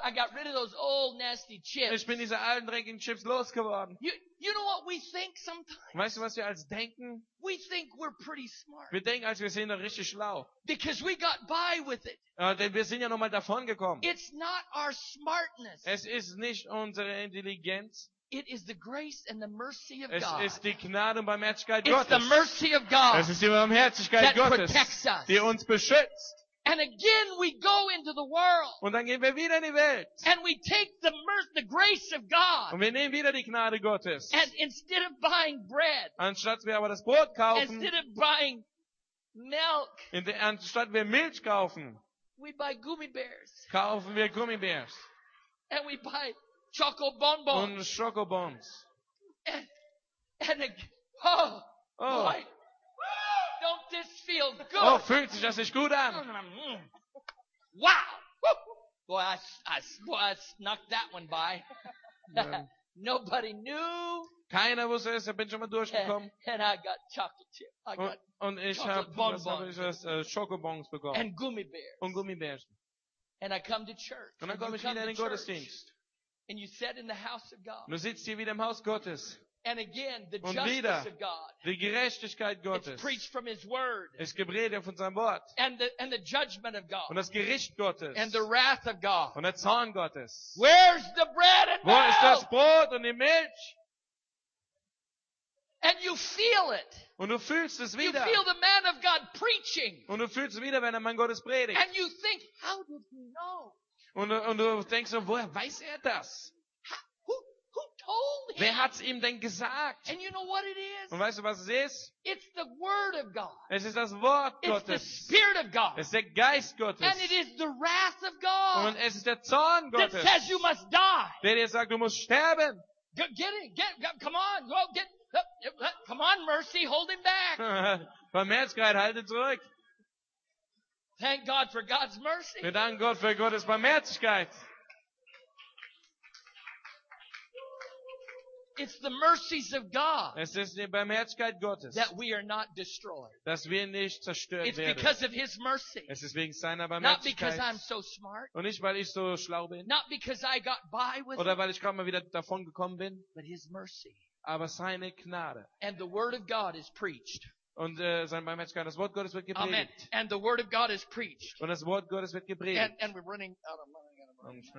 I got rid of those old nasty chips. Ich bin diese alten dreckigen Chips losgeworden. You, you know what we think sometimes? Weißt du, was wir als denken? We think we're pretty smart. Wir denken, als wir sind doch richtig schlau. Because we got by with it. Ja, denn wir sind ja nochmal davon gekommen. It's not our smartness. Es ist nicht unsere Intelligenz. It is the grace and the mercy of Es God. ist die Gnade und Barmherzigkeit It's the Gottes. mercy of God Es ist die Barmherzigkeit that Gottes, protects us. die uns beschützt. And again we go into the world Und dann gehen wir wieder in die Welt. and we take the mer- the grace of God, Und wir nehmen wieder die Gnade Gottes. and instead of buying bread, Anstatt wir aber das Brot kaufen, instead of buying milk, in de, anstatt wir Milch kaufen, we buy gummy bears kaufen wir Gummibärs and we buy choco bonbons. und Schokobons. And, and ag- oh, Oh, boy, don't this feel good? oh, fühlt sich das nicht gut an? Mm. Wow! Woo. Boy, I, I, boy, I snuck that one by. Ja. Nobody knew. Keiner wusste es, da bin ich schon mal durchgekommen. And I got chocolate chip. I Und, got und ich Chocolate habe was hab Bonbons. ich das, äh, Schokobons bekommen. and gummy bears. Und Gummibärchen. And I come to church. Und dann And you komme ich come wieder in to den church, Gottesdienst. and you sit in the house of God. Und du sitzt hier wieder im Haus Gottes. And again, the Und justice wieder of God. die Gerechtigkeit It's Gottes. preached from His Word. Es gepredigt von seinem Wort. And the, and the judgment of Und God. das Gericht Gottes. And the wrath of God. Und der Zorn Gottes. Where's the bread and Wo ist das milk? Brot und die Milch? And you feel it. Und du fühlst es You wieder. feel the man of God preaching. Und du fühlst es wieder, wenn der Mann Gottes predigt. And you think, how did he know? Und, du- und du denkst so, woher weiß er das? Who, who told him? Wer hat's ihm denn gesagt? And you know what it is? Und weißt du, was es ist? It's the Word of God. Es ist das Wort It's the Gottes. Spirit of God. Es ist der Geist Gottes. And it is the wrath of God Und es ist der Zorn that Gottes, says you must die. der dir sagt, du musst sterben. Go- Get it. Get, get, come on. Go get. up, up, up, Come on, mercy. Hold him back. Barmherzigkeit, halte zurück. Thank God for God's mercy. Wir danken Gott für Gottes Barmherzigkeit. It's the mercies of God Es ist die Barmherzigkeit Gottes, that we are not destroyed. dass wir nicht zerstört It's werden. because of His mercy. Es ist wegen seiner Not because Barmherzigkeit. I'm so smart. Und nicht, weil ich so schlau bin. Not because I got by with Oder it. weil ich gerade mal wieder davon gekommen bin. But His mercy. Aber seine Gnade. And the Word of God is preached. Und äh, seine Barmherzigkeit. Das Wort Gottes wird Amen. gepredigt. And the Word of God is preached. Und das Wort Gottes wird And, gepredigt. and we're running out of money. Und,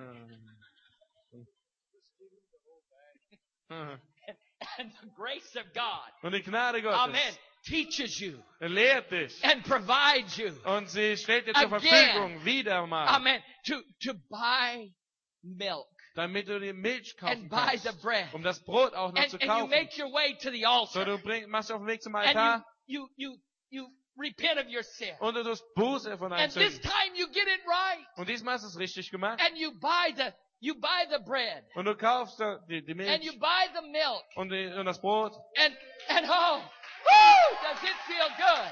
äh, And the grace of God, und die Gnade amen, Gottes teaches you er lehrt dich. and provides you, Und sie stellt dir zur Again. Verfügung wieder mal, amen, to, to buy milk damit du die Milch and kaufen buy the kannst, bread. um das Brot auch noch And, zu and you kaufen. make your way to the So, altar. du bring, machst auf den Weg zum And Altar you, you, you, you repent of your sin. und du tust Buße von deinen And this Sünden. time you get it right. Und diesmal hast du es richtig gemacht. And you buy the, you buy the bread. Und du kaufst da die, die And you Milch buy the milk. und, die, und das Brot. And, and oh, woo, does it feel good?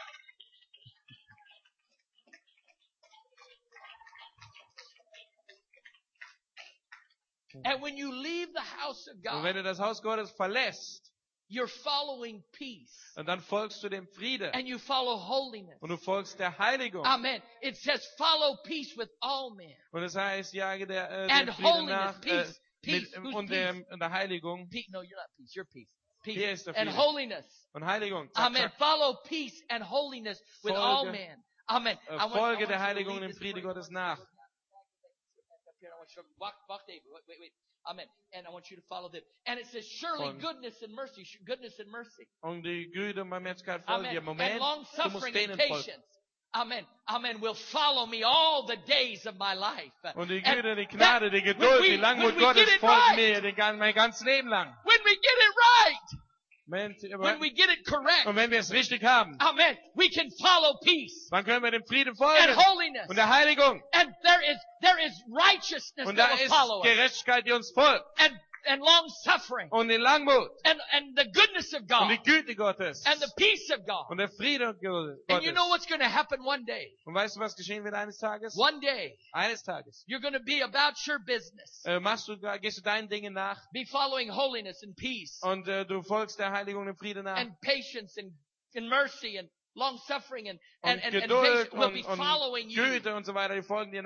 And when you leave the house of Und wenn God, du das Haus Gottes verlässt, you're following peace. und dann folgst du dem Friede. And you follow holiness. Und du folgst der Heiligung. Amen. It says follow peace with all men. Und es heißt, jage der, äh, And dem Frieden holiness, nach äh, peace, mit, peace. Who's und, der, und der Heiligung. Peace. No, you're not peace. You're peace. Peace. Hier ist der And Friede. holiness. Und Heiligung. Zack, Amen. zack. Follow peace and holiness with all Folge- men. Amen. Äh, I want- I Folge want der you to Heiligung lead und dem this Friede prayer. Gottes nach. Up here, I want you to walk, walk, David. Wait, wait, wait. Amen. And I want you to follow them. And it says, surely Folgen. goodness and mercy, goodness and mercy. Und die Güte und Barmherzigkeit folgen dir. Amen. Moment, And long du musst suffering and denen folgen. patience. Amen. Amen. Will follow me all the days of my life. Und die And Güte, die Gnade, die that- Geduld, when we- die Langmut when we Gottes get it folgen right, mir den gan- mein ganzes Leben lang. When we get it right. Wenn, When we get it correct. und wenn wir es richtig haben, Amen. We can follow peace dann können wir dem Frieden and folgen. holiness. Und der Heiligung. And there is, there is righteousness Und da that will ist follow us. Gerechtigkeit, die uns folgt. And, and long suffering. Und die Langmut. And, and the goodness of Und God. die Güte Gottes. And the peace of God. Und der Friede Gottes. And you know what's going to happen one day? Und weißt du, was geschehen wird eines Tages? One day, Eines Tages. you're going to be about your business. Äh, machst du, gehst du deinen Dingen nach. Be following holiness and peace. Und äh, du folgst der Heiligung und dem Frieden nach. And patience and, and mercy and long suffering and, Und and, and, and Geduld patience will und, be und following you. Güte und so weiter, die folgen dir nach.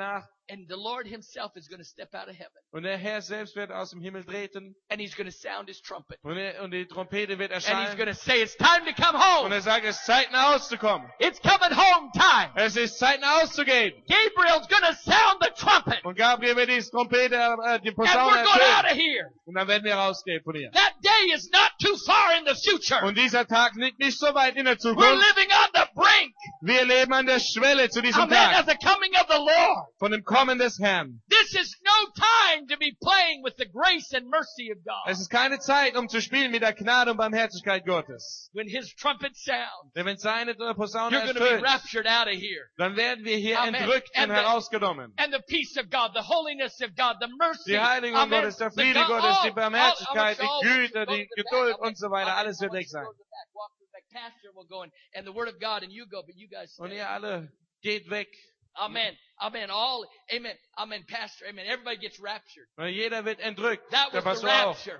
And the Lord himself is going to step out of heaven. Und der Herr selbst wird aus dem Himmel treten. And he's going to sound his trumpet. Und, er, und die Trompete wird And he's erscheinen. going to say, it's time to come Und home. er sagt, es ist Zeit nach Hause zu kommen. It's coming home time. Es ist Zeit nach Hause zu gehen. Gabriel's going to sound the trumpet. Und Gabriel wird die Trompete, äh, die And Posaune we're going out ertönen. of here. Und dann werden wir rausgehen von hier. That day is not too far in the future. Und dieser Tag liegt nicht so weit in der We're Zukunft. living on the brink. Wir leben an der Schwelle zu diesem Amen. Of Tag. the coming of the Lord. Von dem Kommen des Herrn. This is no time to be playing with the grace and mercy of God. Es ist keine Zeit, um zu spielen mit der Gnade und Barmherzigkeit Gottes. When his trumpet sounds, Denn wenn seine Posaune you're going to be ertönt, raptured out of here. dann werden wir hier Amen. entrückt und And the- herausgenommen. And the peace of God, the holiness of God, the mercy. Die Heiligung Amen. Gottes, der The Friede God- Gottes, die all- Barmherzigkeit, all- all- die Güte, go to die the back. Geduld Amen. und so weiter, Amen. alles wird I want weg you to sein. go to the back. Walk to the back. Pastor will go in, and the word of God, and you go, but you guys Und stay. ihr alle geht weg. Amen. Amen. All, amen. Amen. Pastor, amen. Everybody gets raptured. Weil jeder wird entrückt. That Der was the Pastor auch. rapture.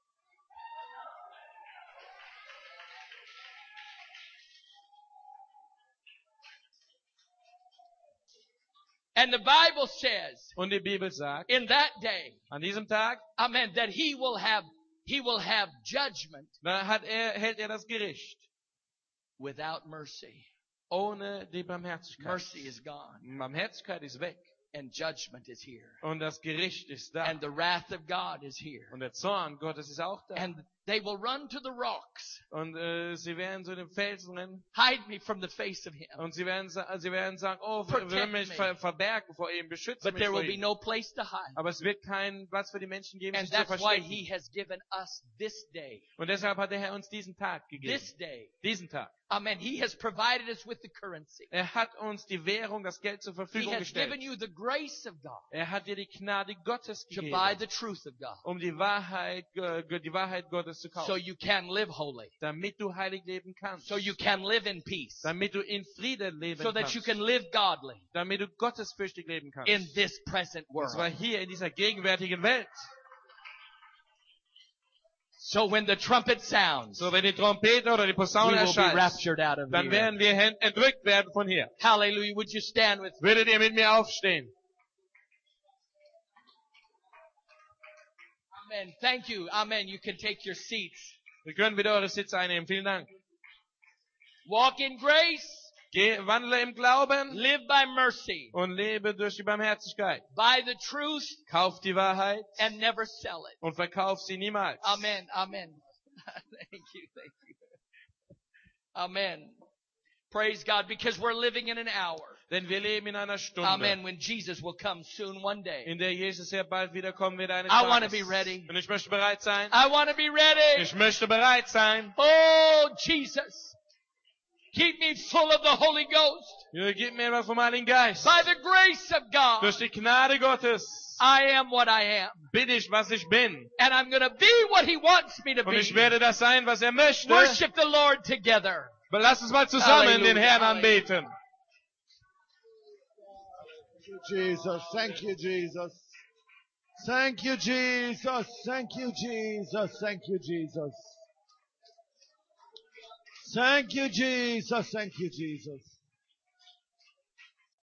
And the Bible says, Und die Bibel sagt, in that day, an diesem Tag, amen, that he will have, he will have judgment da hat er, hält er das Gericht. without mercy. Ohne die Barmherzigkeit. Mercy is gone, Barmherzigkeit ist weg. and judgment is here. Und das Gericht ist da. And the wrath of God is here. Und der Zorn Gottes ist auch da. And they will run to the rocks. Und äh, sie werden zu den Felsen rennen. Hide me from the face of him. Und sie werden, sa- sie werden sagen, oh, Protect wir mich me. ver verbergen vor ihm, beschütze But mich there vor will be ihm. no place to hide. Aber es wird keinen Platz für die Menschen geben, And sich zu that's why verstecken. he has given us this day. Und deshalb hat der Herr uns diesen Tag gegeben. This day. Diesen Tag. Amen. He has provided us with the currency. Er hat uns die Währung, das Geld zur He Verfügung has gestellt. given you the grace of God Er hat dir die Gnade Gottes to gegeben, buy the truth of God um die Wahrheit, äh, die Wahrheit Gottes zu so kaufen. you can live holy, Damit du heilig leben kannst. so you can live in peace, Damit du in Frieden leben so that kannst. you can live godly Damit du gottesfürchtig leben kannst. in this present Und zwar world. hier in dieser gegenwärtigen Welt. So when the trumpet sounds, So, wenn die Trompete oder die we Posaune will be erscheint, raptured out of dann here. werden wir hen- entrückt werden von hier. Hallelujah. Would you stand with me? Würdet ihr mit mir aufstehen? Amen. Thank you. Amen. You can take your seats. Wir können wieder eure Sitze einnehmen. Vielen Dank. Walk in grace. Geh, wandle im Glauben Live by mercy. und lebe durch die Barmherzigkeit. Buy the truth Kauf die Wahrheit and never sell it. und verkauf sie niemals. Amen. Amen. Thank you. Thank you. Amen. Praise God, because we're living in an hour. Denn wir leben in einer Stunde, Amen. When Jesus will come soon one day. in der Jesus sehr bald wiederkommen wird eines I want to Tages. be ready. Und ich möchte bereit sein. I want to be ready. Ich möchte bereit sein. Oh, Jesus. Keep me full of the Holy Ghost. Ja, gib mir etwas vom Heiligen Geist. By the grace of God, Durch die Gnade Gottes I am what I am. bin ich, was ich bin. And I'm going to be what He wants me to Und ich be. werde das sein, was er möchte. Worship the Lord together. Aber lass uns mal zusammen Halleluja, den Herrn Halleluja. anbeten. Thank you, Jesus. Thank you, Jesus. Thank you, Jesus. Thank you, Jesus. Thank you, Jesus. Thank you, Jesus. Thank you, Jesus.